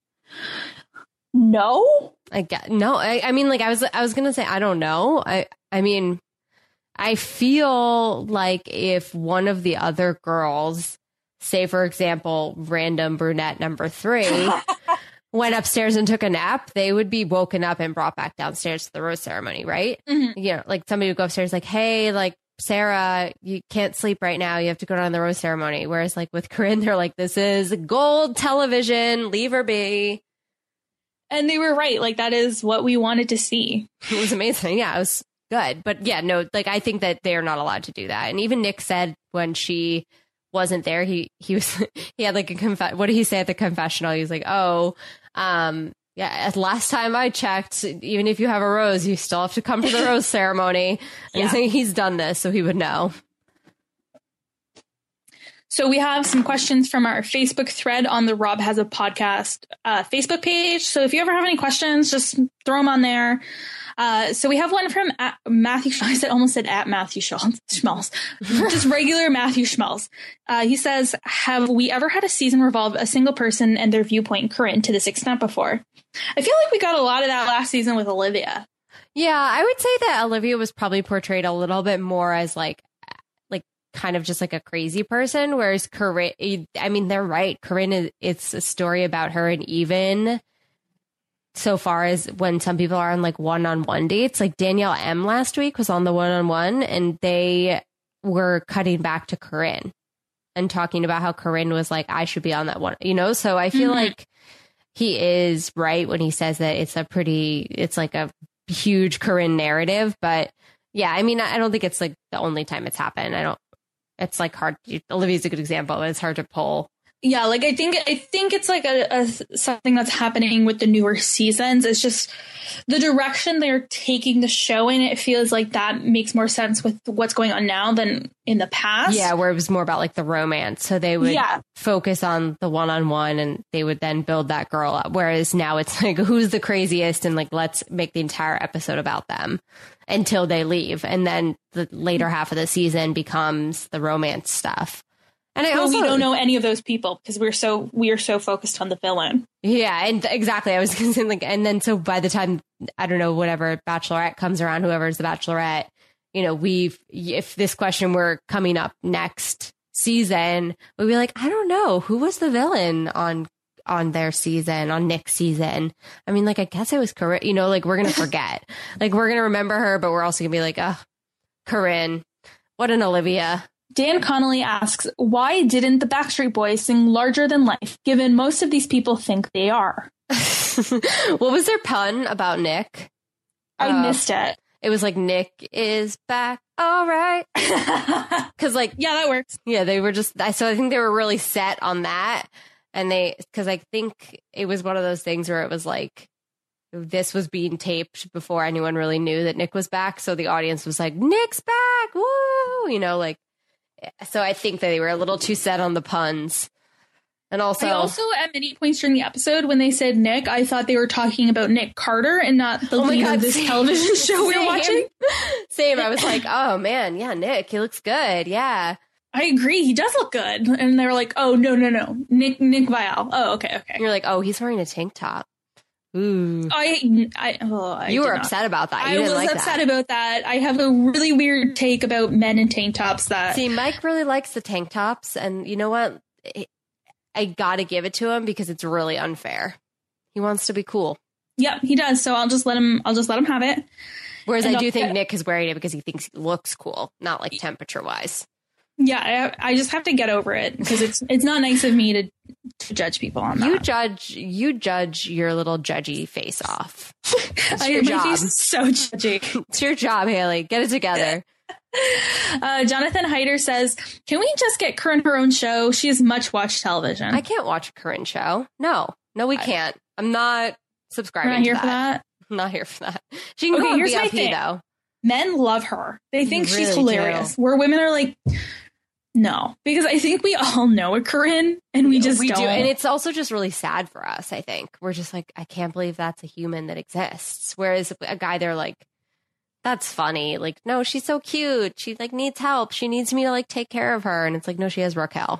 No. I mean, like I was going to say, I don't know. I mean, I feel like if one of the other girls, say, for example, random brunette number 3, went upstairs and took a nap, they would be woken up and brought back downstairs to the rose ceremony, right? Mm-hmm. Like somebody would go upstairs like, hey, like, Sarah, you can't sleep right now. You have to go down to the rose ceremony. Whereas like with Corinne, they're like, this is gold television. Leave her be. And they were right. Like, that is what we wanted to see. It was amazing. Yeah, it was good. But yeah, no, like I think that they're not allowed to do that. And even Nick said when she wasn't there, he had like what did he say at the confessional? He was like, yeah, last time I checked, even if you have a rose, you still have to come to the rose ceremony. And he's done this, so he would know. So we have some questions from our Facebook thread on the Rob Has a Podcast Facebook page. So if you ever have any questions, just throw them on there. So we have one from Matthew. I almost said at Matthew Schmelz. Just regular Matthew Schmelz. He says, have we ever had a season revolve a single person and their viewpoint Corinne to this extent before? I feel like we got a lot of that last season with Olivia. Yeah, I would say that Olivia was probably portrayed a little bit more as like kind of just like a crazy person, whereas Corinne, I mean, they're right. Corinne, it's a story about her, and even so far as when some people are on like one-on-one dates, like Danielle M last week was on the one-on-one, and they were cutting back to Corinne and talking about how Corinne was like, I should be on that one, you know? So I feel like he is right when he says that it's like a huge Corinne narrative. But yeah, I mean, I don't think it's like the only time it's happened. It's like hard. Olivia's a good example, but it's hard to pull. Yeah, like I think it's like a something that's happening with the newer seasons. It's just the direction they're taking the show in. It feels like that makes more sense with what's going on now than in the past. Yeah, where it was more about like the romance. So they would focus on the one-on-one, and they would then build that girl up. Whereas now it's like, who's the craziest, and like, let's make the entire episode about them until they leave, and then the later half of the season becomes the romance stuff. And we don't know any of those people because we are so focused on the villain. Yeah, and exactly. I was going to say, like, and then so by the time, I don't know, whatever Bachelorette comes around, whoever's the Bachelorette, you know, if this question were coming up next season, we'd be like, I don't know, who was the villain on their season, on Nick's season? I mean, like, I guess it was Corinne, you know, like, we're going to forget. Like, we're going to remember her, but we're also going to be like, oh, Corinne, what an Olivia. Dan Connolly asks, why didn't the Backstreet Boys sing Larger Than Life, given most of these people think they are? What was their pun about Nick? I missed it. It was like, Nick is back. All right. Because like, yeah, that works. Yeah, they were just, so I think they were really set on that. And because I think it was one of those things where it was like, this was being taped before anyone really knew that Nick was back. So the audience was like, Nick's back. Woo! You know, like, so I think that they were a little too set on the puns. And also at many points during the episode, when they said Nick, I thought they were talking about Nick Carter and not the lead of this television show we were watching. Same. I was like, oh man, yeah, Nick, he looks good. Yeah. I agree. He does look good. And they were like, oh, no. Nick Viall. Oh, okay. And you're like, oh, he's wearing a tank top. Ooh. You were upset about that. I was upset about that. I have a really weird take about men in tank tops. See, Mike really likes the tank tops, and you know what? I gotta give it to him because it's really unfair. He wants to be cool. Yep, he does. So I'll just let him have it. Whereas I do think Nick is wearing it because he thinks he looks cool, not like temperature wise. Yeah, I just have to get over it because it's not nice of me to judge people on that. You judge your little judgy face off. It's your job. My face is so judgy. It's your job, Haley. Get it together. Jonathan Heider says, can we just get Corinne her own show? She has much watched television. I can't watch a Corinne show. No, we can't. I'm not subscribing to that. Here for that. I'm not here for that. She can go on VIP though. Men love her. They think she's hilarious. Where women are like, no, because I think we all know a Corinne and we don't. Do. And it's also just really sad for us. I think we're just like, I can't believe that's a human that exists. Whereas a guy, they're like, that's funny. Like, no, she's so cute. She like needs help. She needs me to like take care of her. And it's like, no, she has Raquel.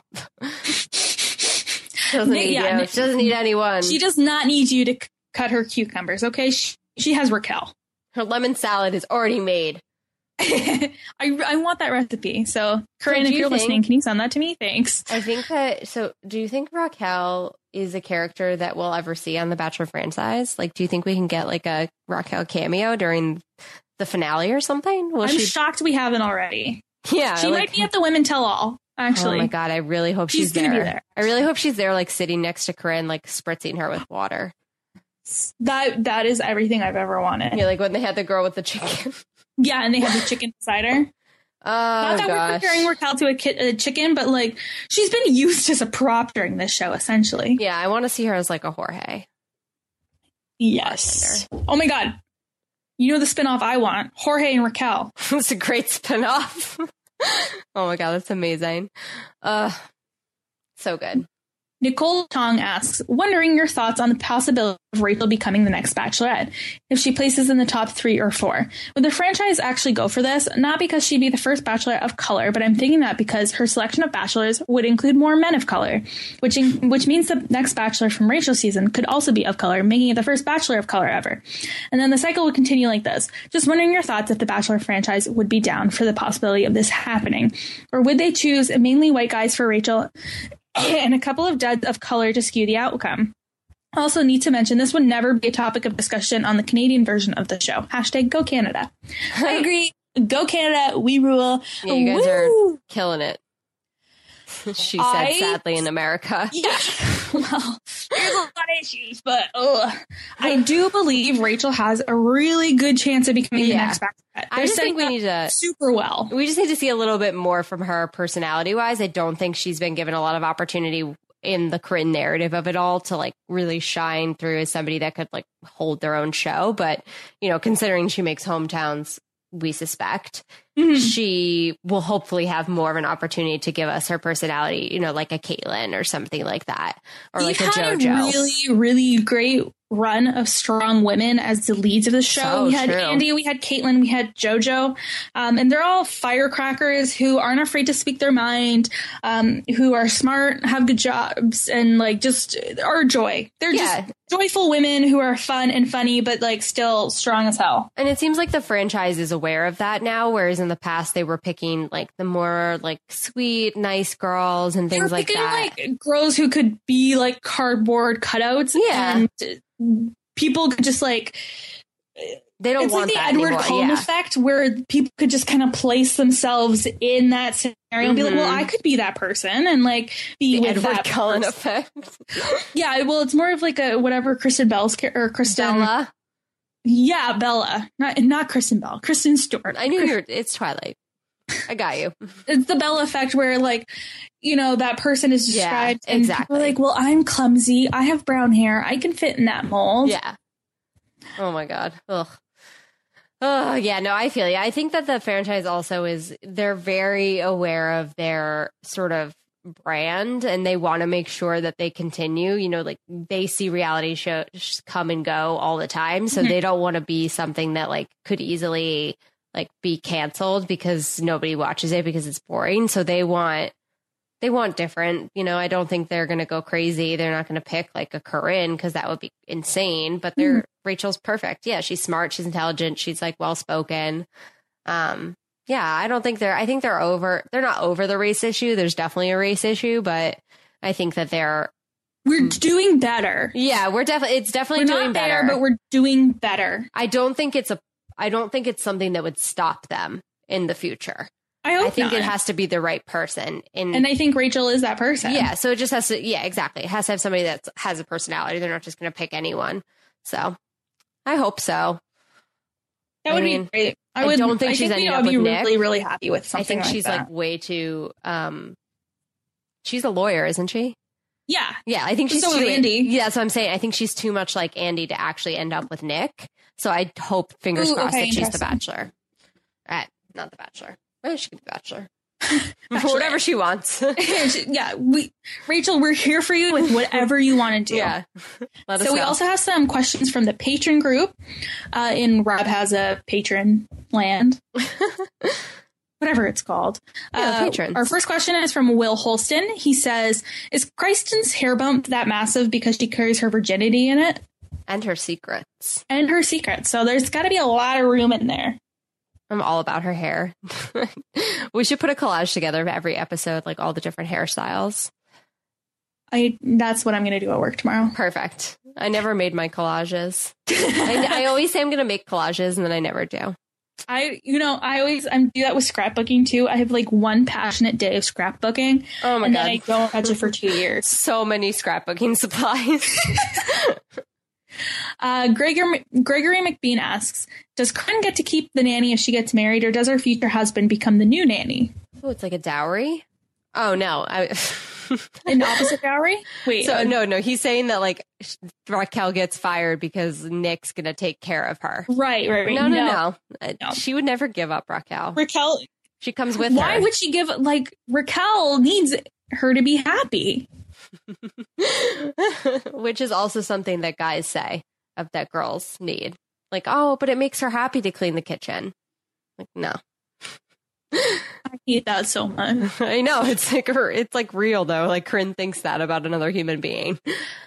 She doesn't need you. She doesn't need anyone. She does not need you to cut her cucumbers. Okay. She has Raquel. Her lemon salad is already made. I want that recipe. So, Corinne, if you're listening, can you send that to me? Thanks. I think that. So, do you think Raquel is a character that we'll ever see on the Bachelor franchise? Like, do you think we can get like a Raquel cameo during the finale or something? I'm shocked we haven't already. Yeah, she might be at the Women Tell All. Actually, oh my god, I really hope she's there. I really hope she's there, like sitting next to Corinne, like spritzing her with water. That is everything I've ever wanted. Yeah, like when they had the girl with the chicken. Yeah, and they had the chicken cider. Not that we're comparing Raquel to a chicken, but like she's been used as a prop during this show, essentially. Yeah, I want to see her as like a Jorge. Yes. Oh my god. You know the spinoff I want? Jorge and Raquel. It's a great spinoff. Oh my god, that's amazing. So good. Nicole Tong asks, wondering your thoughts on the possibility of Rachel becoming the next Bachelorette, if she places in the top 3 or 4. Would the franchise actually go for this? Not because she'd be the first Bachelorette of color, but I'm thinking that because her selection of bachelors would include more men of color, which means the next Bachelor from Rachel's season could also be of color, making it the first Bachelor of color ever. And then the cycle would continue like this. Just wondering your thoughts if the Bachelor franchise would be down for the possibility of this happening. Or would they choose mainly white guys for Rachel and a couple of duds of color to skew the outcome? Also need to mention, this would never be a topic of discussion on the Canadian version of the show. Hashtag Go Canada. I agree. Go Canada. We rule. Yeah, you guys are killing it. She said, sadly, in America. Yeah. Well, there's a lot of issues, but I do believe Rachel has a really good chance of becoming the next Bachelorette. I just think we need to super well. We just need to see a little bit more from her personality wise. I don't think she's been given a lot of opportunity in the Corinne narrative of it all to like really shine through as somebody that could like hold their own show. But, you know, considering she makes hometowns, we suspect she will hopefully have more of an opportunity to give us her personality, you know, like a Caitlyn or something like that, or like a JoJo. Really, really great run of strong women as the leads of the show. So we had true. Andy, we had Caitlyn, we had JoJo, and they're all firecrackers who aren't afraid to speak their mind, who are smart, have good jobs, and like just are joy. They're just joyful women who are fun and funny, but like still strong as hell. And it seems like the franchise is aware of that now, whereas in the past they were picking like the more like sweet, nice girls and things like that. Like girls who could be like cardboard cutouts. Yeah. And people could just like, they don't want like the that Edward anymore. Cullen effect, where people could just kind of place themselves in that scenario and be like, well, I could be that person and like be the with Edward that Cullen person. effect. Yeah, well, it's more of like a whatever Kristen Bell's or Kristen Bella. Yeah, Bella, not Kristen Bell, Kristen Stewart. I knew it's Twilight. I got you. It's the Bella effect where, like, you know, that person is described. Yeah, exactly. And like, well, I'm clumsy. I have brown hair. I can fit in that mold. Yeah. Oh my God. Ugh. Oh yeah. No, I feel you. I think that the franchise also they're very aware of their sort of brand and they want to make sure that they continue, you know, like they see reality shows come and go all the time. So they don't want to be something that like could easily like be canceled because nobody watches it because it's boring. So they want different, you know. I don't think they're going to go crazy. They're not going to pick like a Corinne because that would be insane, but Rachel's perfect. Yeah. She's smart. She's intelligent. She's like well-spoken. Yeah, I think they're not over the race issue. There's definitely a race issue, but I think that we're doing better. Yeah, it's definitely doing better. There, but we're doing better. I don't think it's something that would stop them in the future. I think it has to be the right person. And I think Rachel is that person. Yeah, so it just has to, yeah, exactly. It has to have somebody that has a personality. They're not just going to pick anyone. So I hope so. That would be great. I don't think she's ending up with Nick. Really, really happy with something. I think she's like way too. She's a lawyer, isn't she? Yeah, yeah. I think she's so too Andy. Yeah, that's what I'm saying. I think she's too much like Andy to actually end up with Nick. So I hope, fingers crossed, that she's the Bachelor. Not the Bachelor. Well, she could be Bachelor. Whatever she wants. Yeah, Rachel, we're here for you with whatever you want to do. Yeah. Let us know. We also have some questions from the patron group. Rob has a patron land. Whatever it's called. Patrons. Our first question is from Will Holston. He says, is Kristen's hair bump that massive because she carries her virginity in it? And her secrets. So there's got to be a lot of room in there. I'm all about her hair. We should put a collage together of every episode, like all the different hairstyles. That's what I'm going to do at work tomorrow. Perfect. I never made my collages. I always say I'm going to make collages and then I never do. I do that with scrapbooking too. I have like one passionate day of scrapbooking. Oh my God. Then I don't touch it for 2 years. So many scrapbooking supplies. Gregory McBean asks, does Corinne get to keep the nanny if she gets married, or does her future husband become the new nanny? Oh, it's like a dowry? Oh, no. An opposite dowry? Wait. So, no. He's saying that, like, Raquel gets fired because Nick's going to take care of her. Right. No. She would never give up Raquel. Raquel... She comes with her. Why would she give... Like, Raquel needs her to be happy. Which is also something that guys say that girls need. Like, oh, but it makes her happy to clean the kitchen. Like, no. I hate that so much. I know, it's like real though. Like Corinne thinks that about another human being.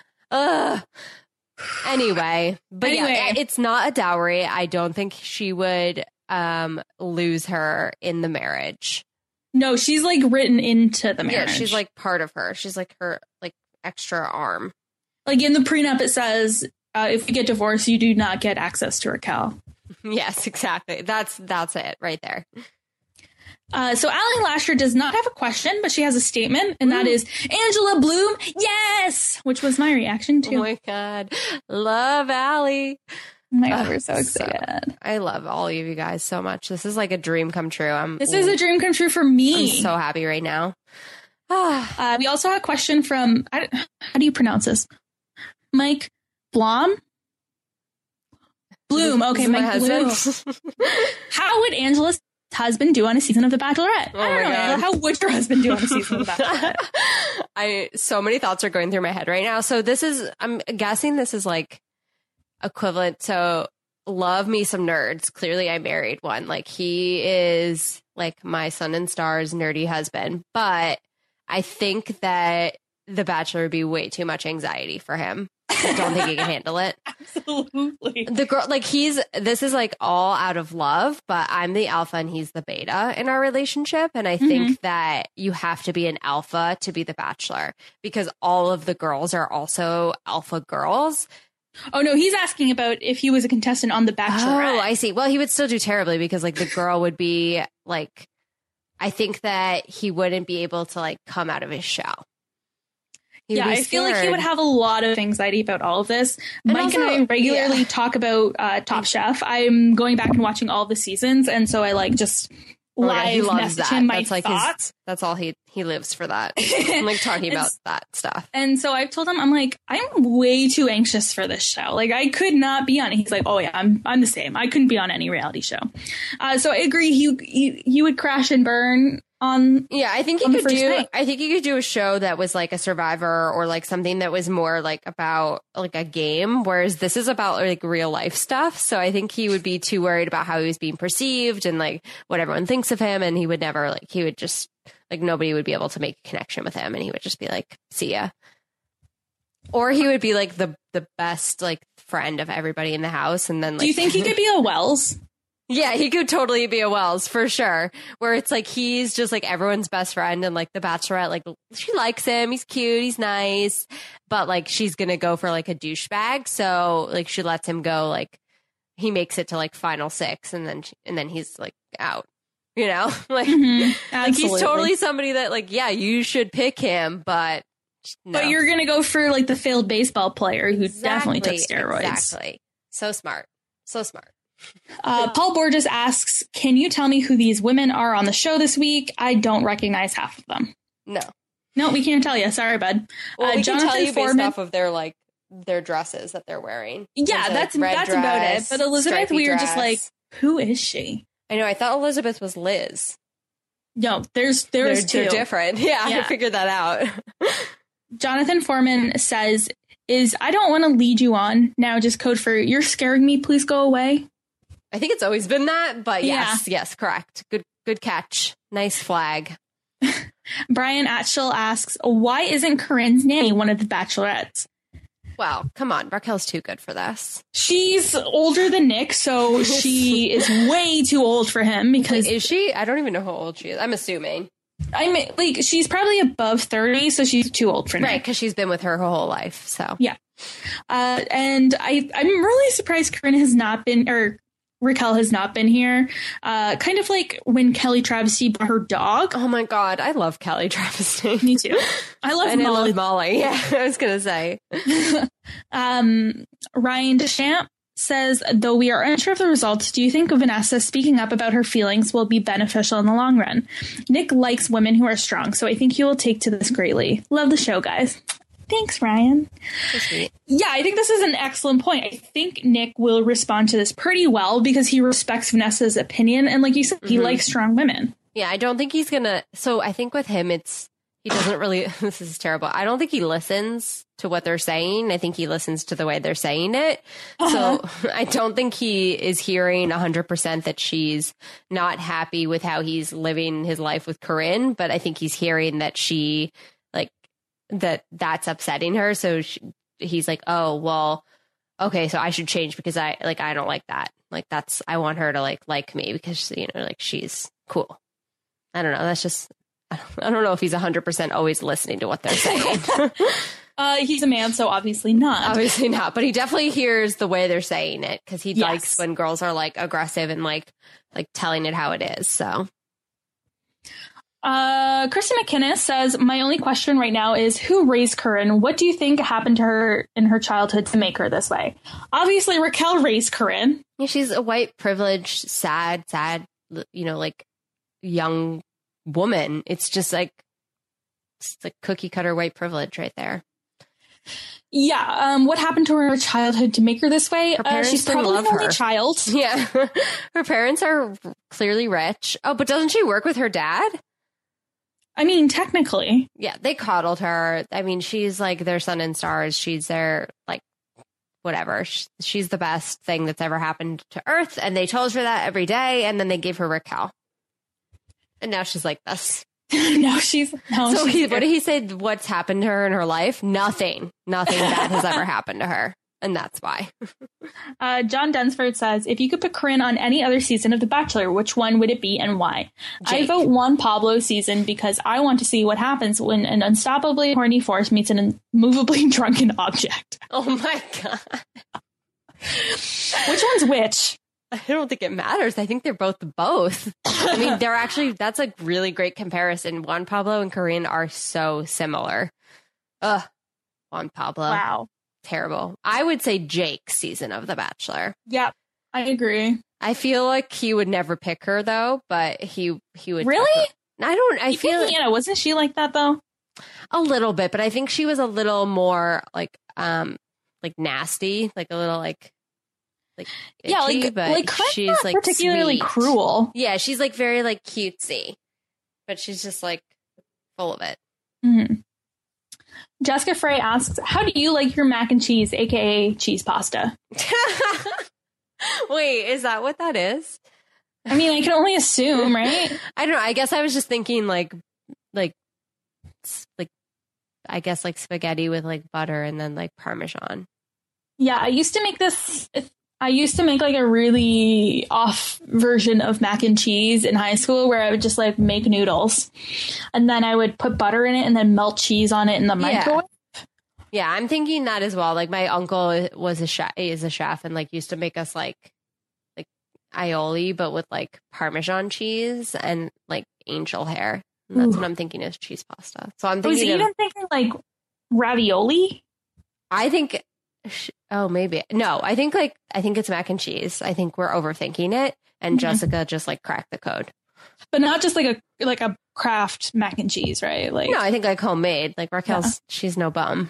Anyway, yeah, it's not a dowry. I don't think she would lose her in the marriage. No, she's like written into the marriage. Yeah, she's like part of her. She's like her like extra arm. Like in the prenup, it says if you get divorced, you do not get access to Raquel. Yes, exactly. That's it right there. So Allie Lasher does not have a question, but she has a statement, and that is Angela Bloom, yes! Which was my reaction, too. Oh, my God. Love Allie. Oh, my God, we're so excited. I love all of you guys so much. This is like a dream come true. This is a dream come true for me. I'm so happy right now. We also have a question from, how do you pronounce this? Mike Blom? Bloom. Okay, Mike Bloom. How would Angela's husband do on a season of The Bachelorette? Oh, I don't know. God. How would your husband do on a season of The Bachelorette? So many thoughts are going through my head right now. So I'm guessing this is like equivalent to love me some nerds. Clearly I married one. Like he is like my sun and stars nerdy husband. But I think that The Bachelor would be way too much anxiety for him. I don't think he can handle it. Absolutely. The girl, like this is like all out of love, but I'm the alpha and he's the beta in our relationship. And I think that you have to be an alpha to be the Bachelor because all of the girls are also alpha girls. Oh, no, he's asking about if he was a contestant on The Bachelorette. Oh, I see. Well, he would still do terribly because like the girl would be like, I think that he wouldn't be able to like come out of his shell. Yeah, I feel like he would have a lot of anxiety about all of this. And Mike also, and I regularly talk about Top Chef. I'm going back and watching all the seasons, and so I like just live message him my thoughts. That's all he lives for that. I'm like talking about that stuff. And so I've told him, I'm like, I'm way too anxious for this show. Like I could not be on it. He's like, oh yeah, I'm the same. I couldn't be on any reality show. So I agree. He would crash and burn on. Yeah, I think you could do a show that was like a Survivor or like something that was more like about like a game, whereas this is about like real life stuff. So I think he would be too worried about how he was being perceived and like what everyone thinks of him, and he would just like nobody would be able to make a connection with him, and he would just be like, see ya. Or he would be like the best like friend of everybody in the house, and then like, do you think he could be a Wells? Yeah, he could totally be a Wells for sure. Where it's like he's just like everyone's best friend, and like the Bachelorette, like she likes him, he's cute, he's nice, but like she's gonna go for like a douchebag, so like she lets him go. Like he makes it to like final 6, and then he's like out. You know, like, like he's totally somebody that like, yeah, you should pick him, but no. But you're gonna go for like the failed baseball player who definitely took steroids. Exactly. So smart. Paul Borges asks, can you tell me who these women are on the show this week? I don't recognize half of them. No, we can't tell you. Sorry, bud. Well, we can tell you based off of their dresses that they're wearing. Yeah, that's about it. But Elizabeth, we were just like, who is she? I know. I thought Elizabeth was Liz. No, there's two. They're different. Yeah, I figured that out. Jonathan Foreman says, I don't want to lead you on now, just code for you're scaring me. Please go away. I think it's always been that, but yes, correct. Good catch. Nice flag. Brian Atchell asks, why isn't Corinne's nanny one of the Bachelorettes? Well, come on. Raquel's too good for this. She's older than Nick, so she is way too old for him because... Wait, is she? I don't even know how old she is. I'm assuming. Like, she's probably above 30, so she's too old for Nick. Right, because she's been with her whole life, so... Yeah. And I'm really surprised Corinne has not been... or Raquel has not been here. Kind of like when Kelly Travesty brought her dog. Oh my God, I love Kelly Travesty. Me too. I love Molly. I love Molly. Yeah, I was gonna say. Ryan Deschamps says, though we are unsure of the results, do you think Vanessa speaking up about her feelings will be beneficial in the long run? Nick likes women who are strong, so I think he will take to this greatly. Love the show, guys. Thanks, Ryan. So sweet. Yeah, I think this is an excellent point. I think Nick will respond to this pretty well because he respects Vanessa's opinion. And like you said, he likes strong women. Yeah, I don't think he's going to. So I think with him, he doesn't really, this is terrible. I don't think he listens to what they're saying. I think he listens to the way they're saying it. So I don't think he is hearing 100% that she's not happy with how he's living his life with Corinne. But I think he's hearing that she, like, that's upsetting her. So he's like, oh, well, okay, so I should change because I don't like that. Like, I want her to like me because, you know, like, she's cool. I don't know. That's just, I don't know if he's 100% always listening to what they're saying. He's a man, so obviously not. Obviously not, but he definitely hears the way they're saying it because he likes when girls are like aggressive and like telling it how it is. So, Kristen McKinnis says, my only question right now is who raised Corinne? What do you think happened to her in her childhood to make her this way? Obviously, Raquel raised Corinne. Yeah, she's a white, privileged, sad, you know, like young woman. It's just like cookie cutter white privilege right there. Yeah. What happened to her in her childhood to make her this way? Her parents she's didn't probably love the only her. child. Yeah. Her parents are clearly rich. Oh, but doesn't she work with her dad? I mean, technically. Yeah, they coddled her. I mean, she's like their sun and stars. She's their, like, whatever. She's the best thing that's ever happened to Earth. And they told her that every day. And then they gave her Raquel. And now she's like this. What did he say? What's happened to her in her life? Nothing bad has ever happened to her. And that's why. John Dunsford says, if you could put Corinne on any other season of The Bachelor, which one would it be and why? Jake. I vote Juan Pablo season because I want to see what happens when an unstoppably horny force meets an immovably drunken object. Oh my God. Which one's which? I don't think it matters. I think they're both. I mean, they're actually, that's a really great comparison. Juan Pablo and Corinne are so similar. Ugh. Juan Pablo. Wow. Terrible. I would say Jake's season of The Bachelor. Yep, I agree. I feel like he would never pick her though, but he would. Really? I feel Hannah, wasn't she like that though? A little bit, but I think she was a little more like nasty, like a little like itchy, yeah, like she's not like particularly sweet. Cruel. Yeah, she's like very like cutesy, but she's just like full of it. Mm-hmm. Jessica Frey asks, how do you like your mac and cheese, aka cheese pasta? Wait, is that what that is? I mean, I can only assume, right? I don't know. I guess I was just thinking like I guess like spaghetti with like butter and then like Parmesan. Yeah, I used to make like a really off version of mac and cheese in high school where I would just like make noodles and then I would put butter in it and then melt cheese on it in the microwave. Yeah, I'm thinking that as well. Like my uncle is a chef and like used to make us like aioli, but with like Parmesan cheese and like angel hair. And that's what I'm thinking is cheese pasta. So I'm thinking. Was he even thinking like ravioli? I think. Oh, maybe. No, I think it's mac and cheese. I think we're overthinking it. And Jessica just like cracked the code. But not just like a Kraft mac and cheese, right? Like no, I think like homemade. Like Raquel's, she's no bum.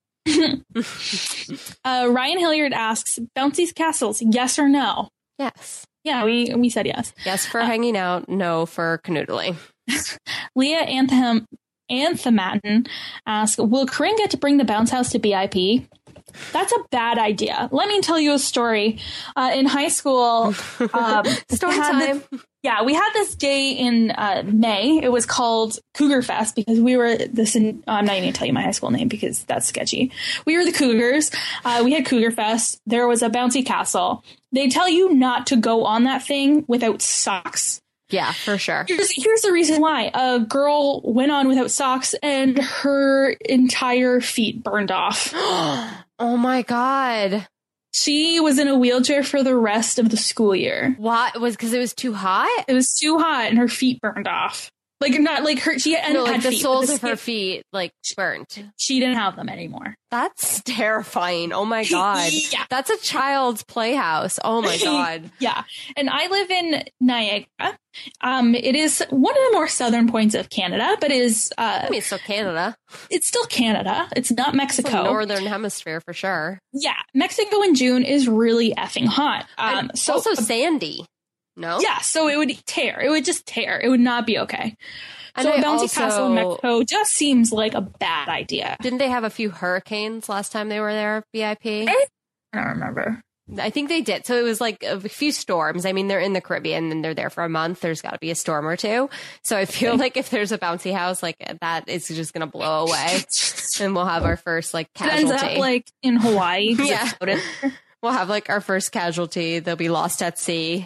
Ryan Hilliard asks, bouncy castles, yes or no? Yes. Yeah, we said yes. Yes for hanging out, no for canoodling. Leah Anthematin asks, will Corinne get to bring the bounce house to BIP? That's a bad idea. Let me tell you a story. In high school, story time. We had this day in May. It was called Cougar Fest because we were I'm not even going to tell you my high school name because that's sketchy. We were the Cougars. We had Cougar Fest. There was a bouncy castle. They tell you not to go on that thing without socks. Yeah, for sure. Here's the reason why. A girl went on without socks and her entire feet burned off. Oh my God. She was in a wheelchair for the rest of the school year. What? Was because it was too hot? It was too hot and her feet burned off. Like, not like her, she had, no, like had the feet, soles of her feet, like, burnt. She didn't have them anymore. That's terrifying. Oh my God. Yeah. That's a child's playhouse. Oh my God. Yeah. And I live in Niagara. It is one of the more southern points of Canada, but is I mean, it's still Canada. It's still Canada. It's not Mexico. It's the northern hemisphere for sure. Yeah. Mexico in June is really effing hot. Also sandy. No? Yeah, so it would tear. It would just tear. It would not be okay. And So a I bouncy castle in Mexico just seems like a bad idea. Didn't they have a few hurricanes last time they were there, BIP? I don't remember. I think they did. So it was like a few storms. I mean, they're in the Caribbean and they're there for a month. There's got to be a storm or two. So I feel like if there's a bouncy house, like that is just going to blow away and we'll have our first like casualty. It ends up like in Hawaii. Yeah. We'll have like our first casualty. They'll be lost at sea.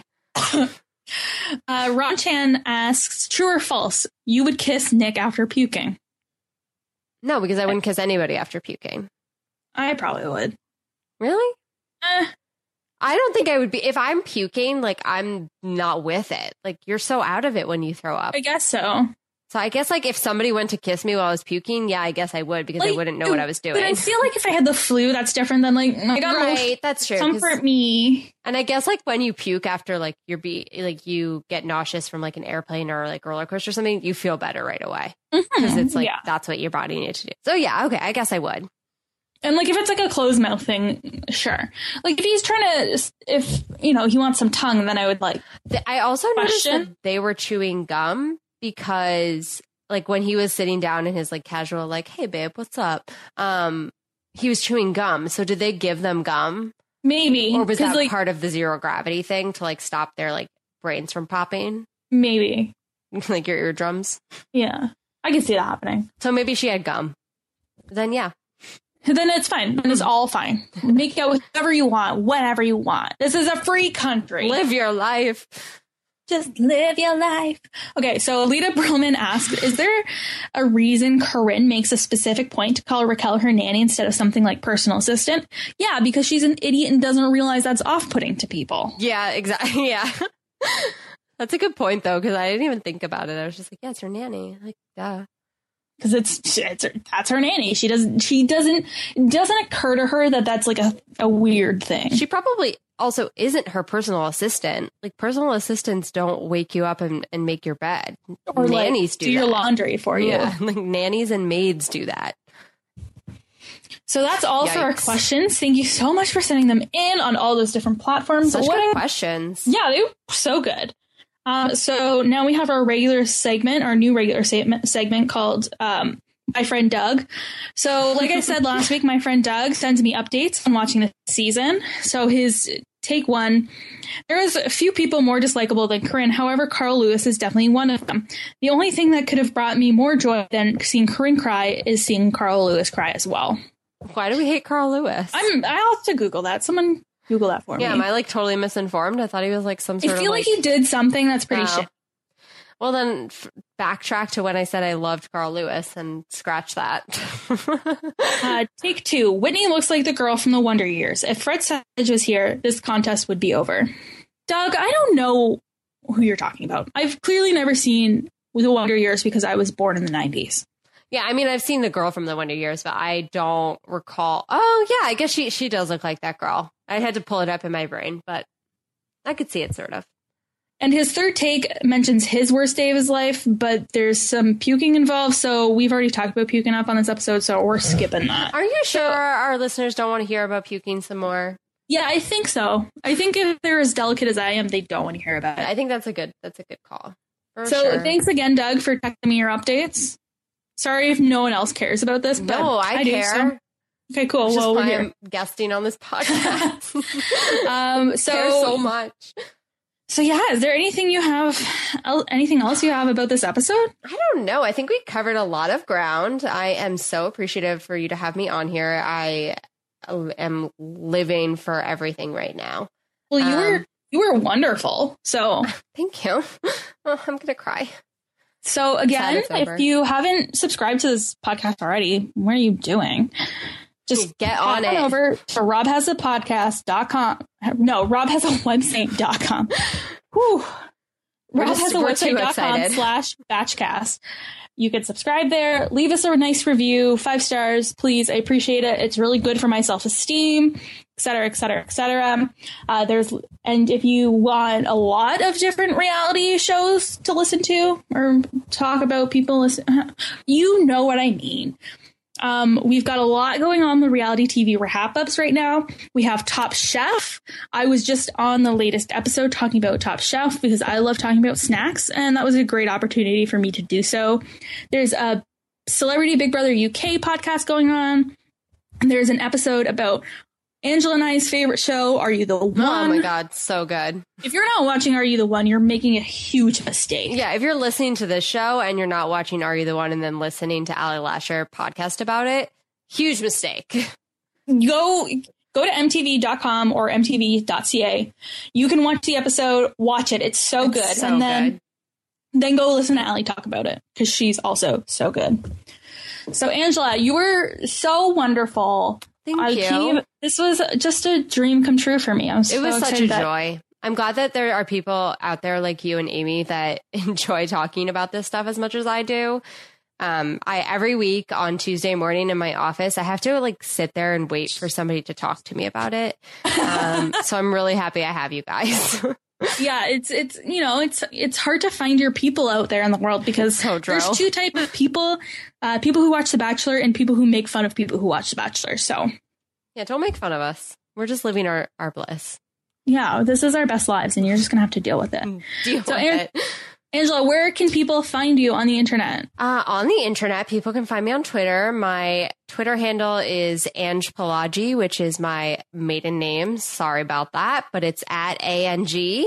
Ron Chan asks, true or false, you would kiss Nick after puking? No, because I wouldn't kiss anybody after puking. I probably would. Really? I don't think I would be. If I'm puking, like, I'm not with it. Like, you're so out of it when you throw up. I guess so. So I guess, like, if somebody went to kiss me while I was puking, yeah, I guess I would, because I wouldn't know what I was doing. But I feel like if I had the flu, that's different than, like, I got right, that's true. Comfort me. And I guess, like, when you puke after, like, you get nauseous from, like, an airplane or, like, roller coaster or something, you feel better right away. Because it's, like, that's what your body needs to do. So, yeah, okay, I guess I would. And, like, if it's, like, a closed mouth thing, sure. Like, if he's trying to, if, you know, he wants some tongue, then I would, like, I also noticed that they were chewing gum because, like, when he was sitting down in his, like, casual, like, hey, babe, what's up? He was chewing gum. So did they give them gum? Maybe. Or was that like, part of the zero gravity thing to, like, stop their, like, brains from popping? Maybe. Like your eardrums? Yeah. I can see that happening. So maybe she had gum. Then, yeah. Then it's fine. Then it's all fine. Make out with whoever you want, whatever you want. This is a free country. Live your life. Just live your life. Okay, so Alita Brillman asked, is there a reason Corinne makes a specific point to call Raquel her nanny instead of something like personal assistant? Yeah, because she's an idiot and doesn't realize that's off-putting to people. Yeah, exactly. Yeah. That's a good point, though, because I didn't even think about it. I was just like, yeah, it's her nanny. Like, duh. Because that's her nanny. It doesn't occur to her that that's like a weird thing. She probably also isn't her personal assistant. Like, personal assistants don't wake you up and make your bed. Or nannies like, do your laundry for you. Yeah, like nannies and maids do that. So that's all for our questions. Thank you so much for sending them in on all those different platforms. Such good questions. Yeah, they were so good. So now we have our regular segment, our new regular segment called My Friend Doug. So like I said last week, my friend Doug sends me updates on watching the season. So his take one, there was a few people more dislikable than Corinne. However, Carl Lewis is definitely one of them. The only thing that could have brought me more joy than seeing Corinne cry is seeing Carl Lewis cry as well. Why do we hate Carl Lewis? I'll have to Google that. Someone Google that for me. Yeah, am I like totally misinformed? I thought he was like some sort of. I feel like he did something that's pretty shit. Well, then backtrack to when I said I loved Carl Lewis and scratch that. Take two. Whitney looks like the girl from the Wonder Years. If Fred Savage was here, this contest would be over. Doug, I don't know who you're talking about. I've clearly never seen the Wonder Years because I was born in the 90s. Yeah, I mean, I've seen the girl from the Wonder Years, but I don't recall. Oh, yeah, I guess she does look like that girl. I had to pull it up in my brain, but I could see it sort of. And his third take mentions his worst day of his life, but there's some puking involved, so we've already talked about puking up on this episode, so we're skipping that. Are you sure our listeners don't want to hear about puking some more? Yeah, I think so. I think if they're as delicate as I am, they don't want to hear about it. I think that's a good call. Thanks again, Doug, for texting me your updates. Sorry if no one else cares about this, but no, I care. So. Okay, cool. Well, we're here guesting on this podcast. So care so much. So yeah, is there anything else you have about this episode? I don't know. I think we covered a lot of ground. I am so appreciative for you to have me on here. I am living for everything right now. Well, you were wonderful. So thank you. Oh, I'm gonna cry. So again, if you haven't subscribed to this podcast already, what are you doing? Just get on it. Over to robhasapodcast.com. No, robhasawebsite.com. Whew. robhasawebsite.com/batchcast. You can subscribe there. Leave us a nice review. 5 stars, please. I appreciate it. It's really good for my self-esteem, et cetera, et cetera, et cetera. And if you want a lot of different reality shows to listen to or talk about people, you know what I mean. We've got a lot going on the reality TV wrap-ups right now. We have Top Chef. I was just on the latest episode talking about Top Chef because I love talking about snacks, and that was a great opportunity for me to do so. There's a Celebrity Big Brother UK podcast going on. There's an episode about Angela and I's favorite show, Are You the One? Oh my God, so good. If you're not watching Are You the One, you're making a huge mistake. Yeah, if you're listening to this show and you're not watching Are You the One and then listening to Ali Lasher podcast about it, huge mistake. Go to mtv.com or mtv.ca. You can watch the episode, watch it. It's so good. So and good. then go listen to Ali talk about it because she's also so good. So Angela, you were so wonderful. Thank you. This was just a dream come true for me. It was such a joy. I'm glad that there are people out there like you and Amy that enjoy talking about this stuff as much as I do. Every week on Tuesday morning in my office, I have to like sit there and wait for somebody to talk to me about it. So I'm really happy I have you guys. Yeah, it's hard to find your people out there in the world because there's two types of people who watch The Bachelor and people who make fun of people who watch The Bachelor. So yeah, don't make fun of us. We're just living our bliss. Yeah, this is our best lives and you're just gonna have to deal with it. Angela, where can people find you on the internet? On the internet, people can find me on Twitter. My Twitter handle is Ange Palaggi, which is my maiden name. Sorry about that, but it's at ANGPALAGGI.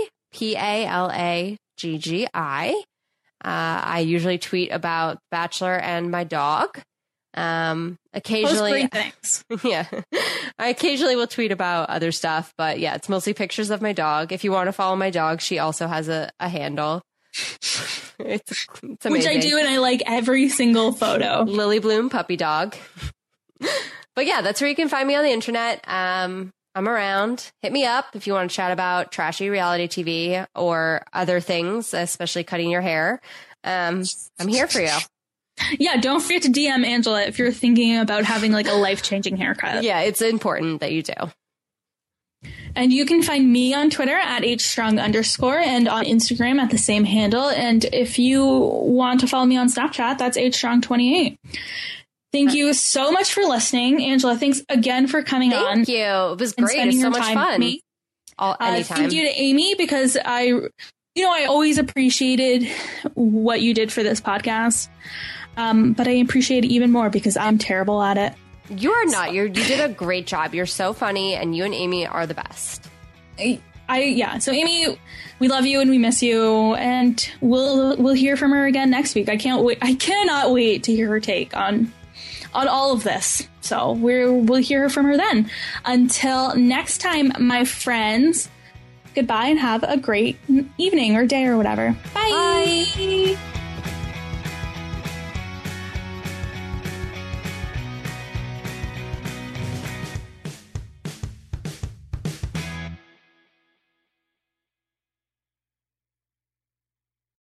I usually tweet about Bachelor and my dog. Occasionally, yeah, I occasionally will tweet about other stuff, but yeah, it's mostly pictures of my dog. If you want to follow my dog, she also has a handle. It's amazing. Which I do, and I like every single photo. Lily Bloom puppy dog. But yeah, that's where you can find me on the internet. I'm around. Hit me up if you want to chat about trashy reality TV or other things, especially cutting your hair. I'm here for you. Yeah, don't forget to DM Angela if you're thinking about having like a life-changing haircut. Yeah, it's important that you do. And you can find me on Twitter at hstrong_ and on Instagram at the same handle. And if you want to follow me on Snapchat, that's hstrong28. Thank you so much for listening. Angela, thanks again for coming on. Thank you. It was great. It's so much fun. Anytime. Thank you to Amy because I always appreciated what you did for this podcast. But I appreciate it even more because I'm terrible at it. You are not. You did a great job. You're so funny, and you and Amy are the best. So Amy, we love you and we miss you, and we'll hear from her again next week. I can't wait. I cannot wait to hear her take on all of this. So we'll hear from her then. Until next time, my friends. Goodbye and have a great evening or day or whatever. Bye. Bye.